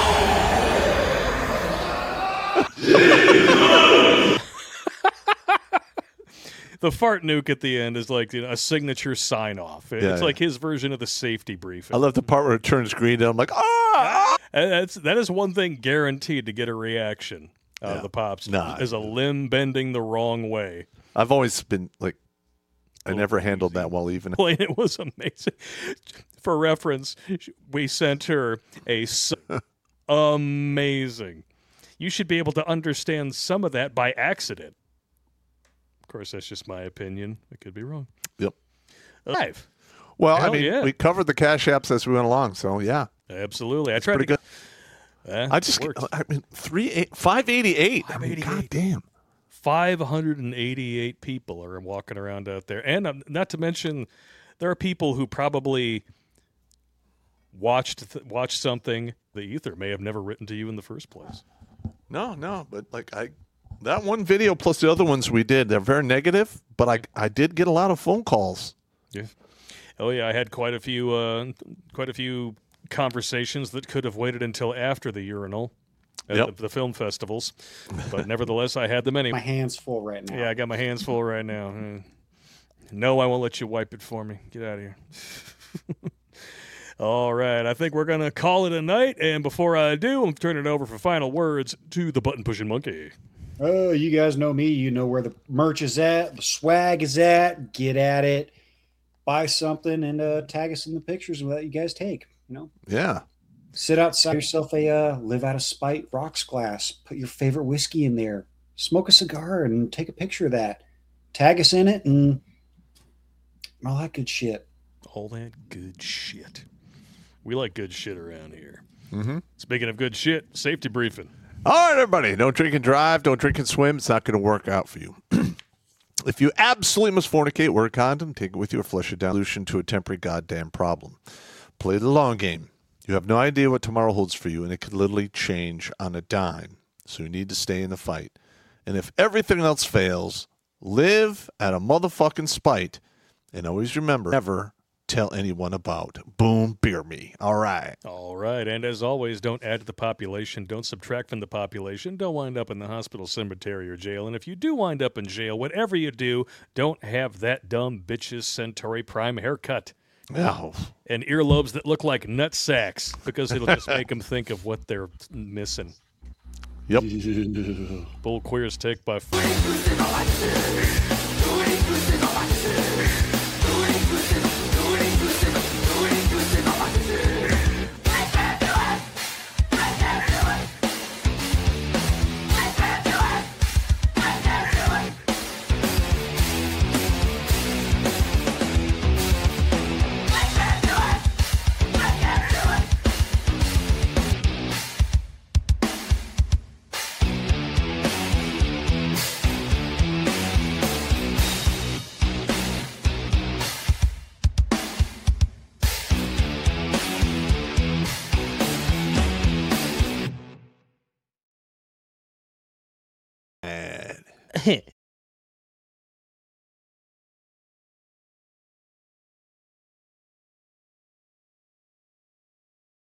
The fart nuke at the end is like, you know, a signature sign-off. It's Yeah, like his version of the safety briefing. I love the part where it turns green and I'm like, ah! And that's, that is one thing guaranteed to get a reaction out of Yeah. the pops. Nah. Is a limb bending the wrong way. I've always been like, I never handled that well even. Well, it was amazing. For reference, we sent her a s- amazing. You should be able to understand some of that by accident. Of course, that's just my opinion. I could be wrong. Yep. Live. Well, Hell I mean, yeah. we covered the cash apps as we went along, so yeah. Absolutely. I tried Pretty to good. Eh, I just, it worked. I mean, three eight, five eighty-eight. I mean, God damn. five hundred eighty-eight people are walking around out there. And um, not to mention, there are people who probably watched th- watched something the ether may have never written to you in the first place. No, no, but like I, That one video plus the other ones we did, they're very negative, but I I did get a lot of phone calls. Yeah. Oh yeah, I had quite a few uh, quite a few conversations that could have waited until after the urinal at Yep. the, the film festivals, but nevertheless, I had them anyway. My hands full right now. Yeah, I got my hands full right now. Mm. No, I won't let you wipe it for me. Get out of here. All right, I think we're going to call it a night, and before I do, I'm turning it over for final words to the button-pushing monkey. Oh, you guys know me. You know where the merch is at, the swag is at. Get at it. Buy something and uh, tag us in the pictures and let you guys take. You know, Yeah. sit outside yourself a uh, Live Out of Spite rocks glass. Put your favorite whiskey in there. Smoke a cigar and take a picture of that. Tag us in it and all that good shit. All that good shit. We like good shit around here. Mm-hmm. Speaking of good shit, safety briefing. All right, everybody. Don't drink and drive. Don't drink and swim. It's not going to work out for you. If you absolutely must fornicate, wear a condom. Take it with you or flush it down. Solution to a temporary goddamn problem. Play the long game. You have no idea what tomorrow holds for you, and it could literally change on a dime. So you need to stay in the fight. And if everything else fails, live at a motherfucking spite. And always remember, never tell anyone about Boom Beer Me. All right. All right, and as always, don't add to the population, don't subtract from the population, don't wind up in the hospital, cemetery, or jail. And if you do wind up in jail, whatever you do, don't have that dumb bitch's Centauri Prime haircut. No. And earlobes that look like nut sacks, because it'll just make them think of what they're missing. Yep. Bull Queers take by And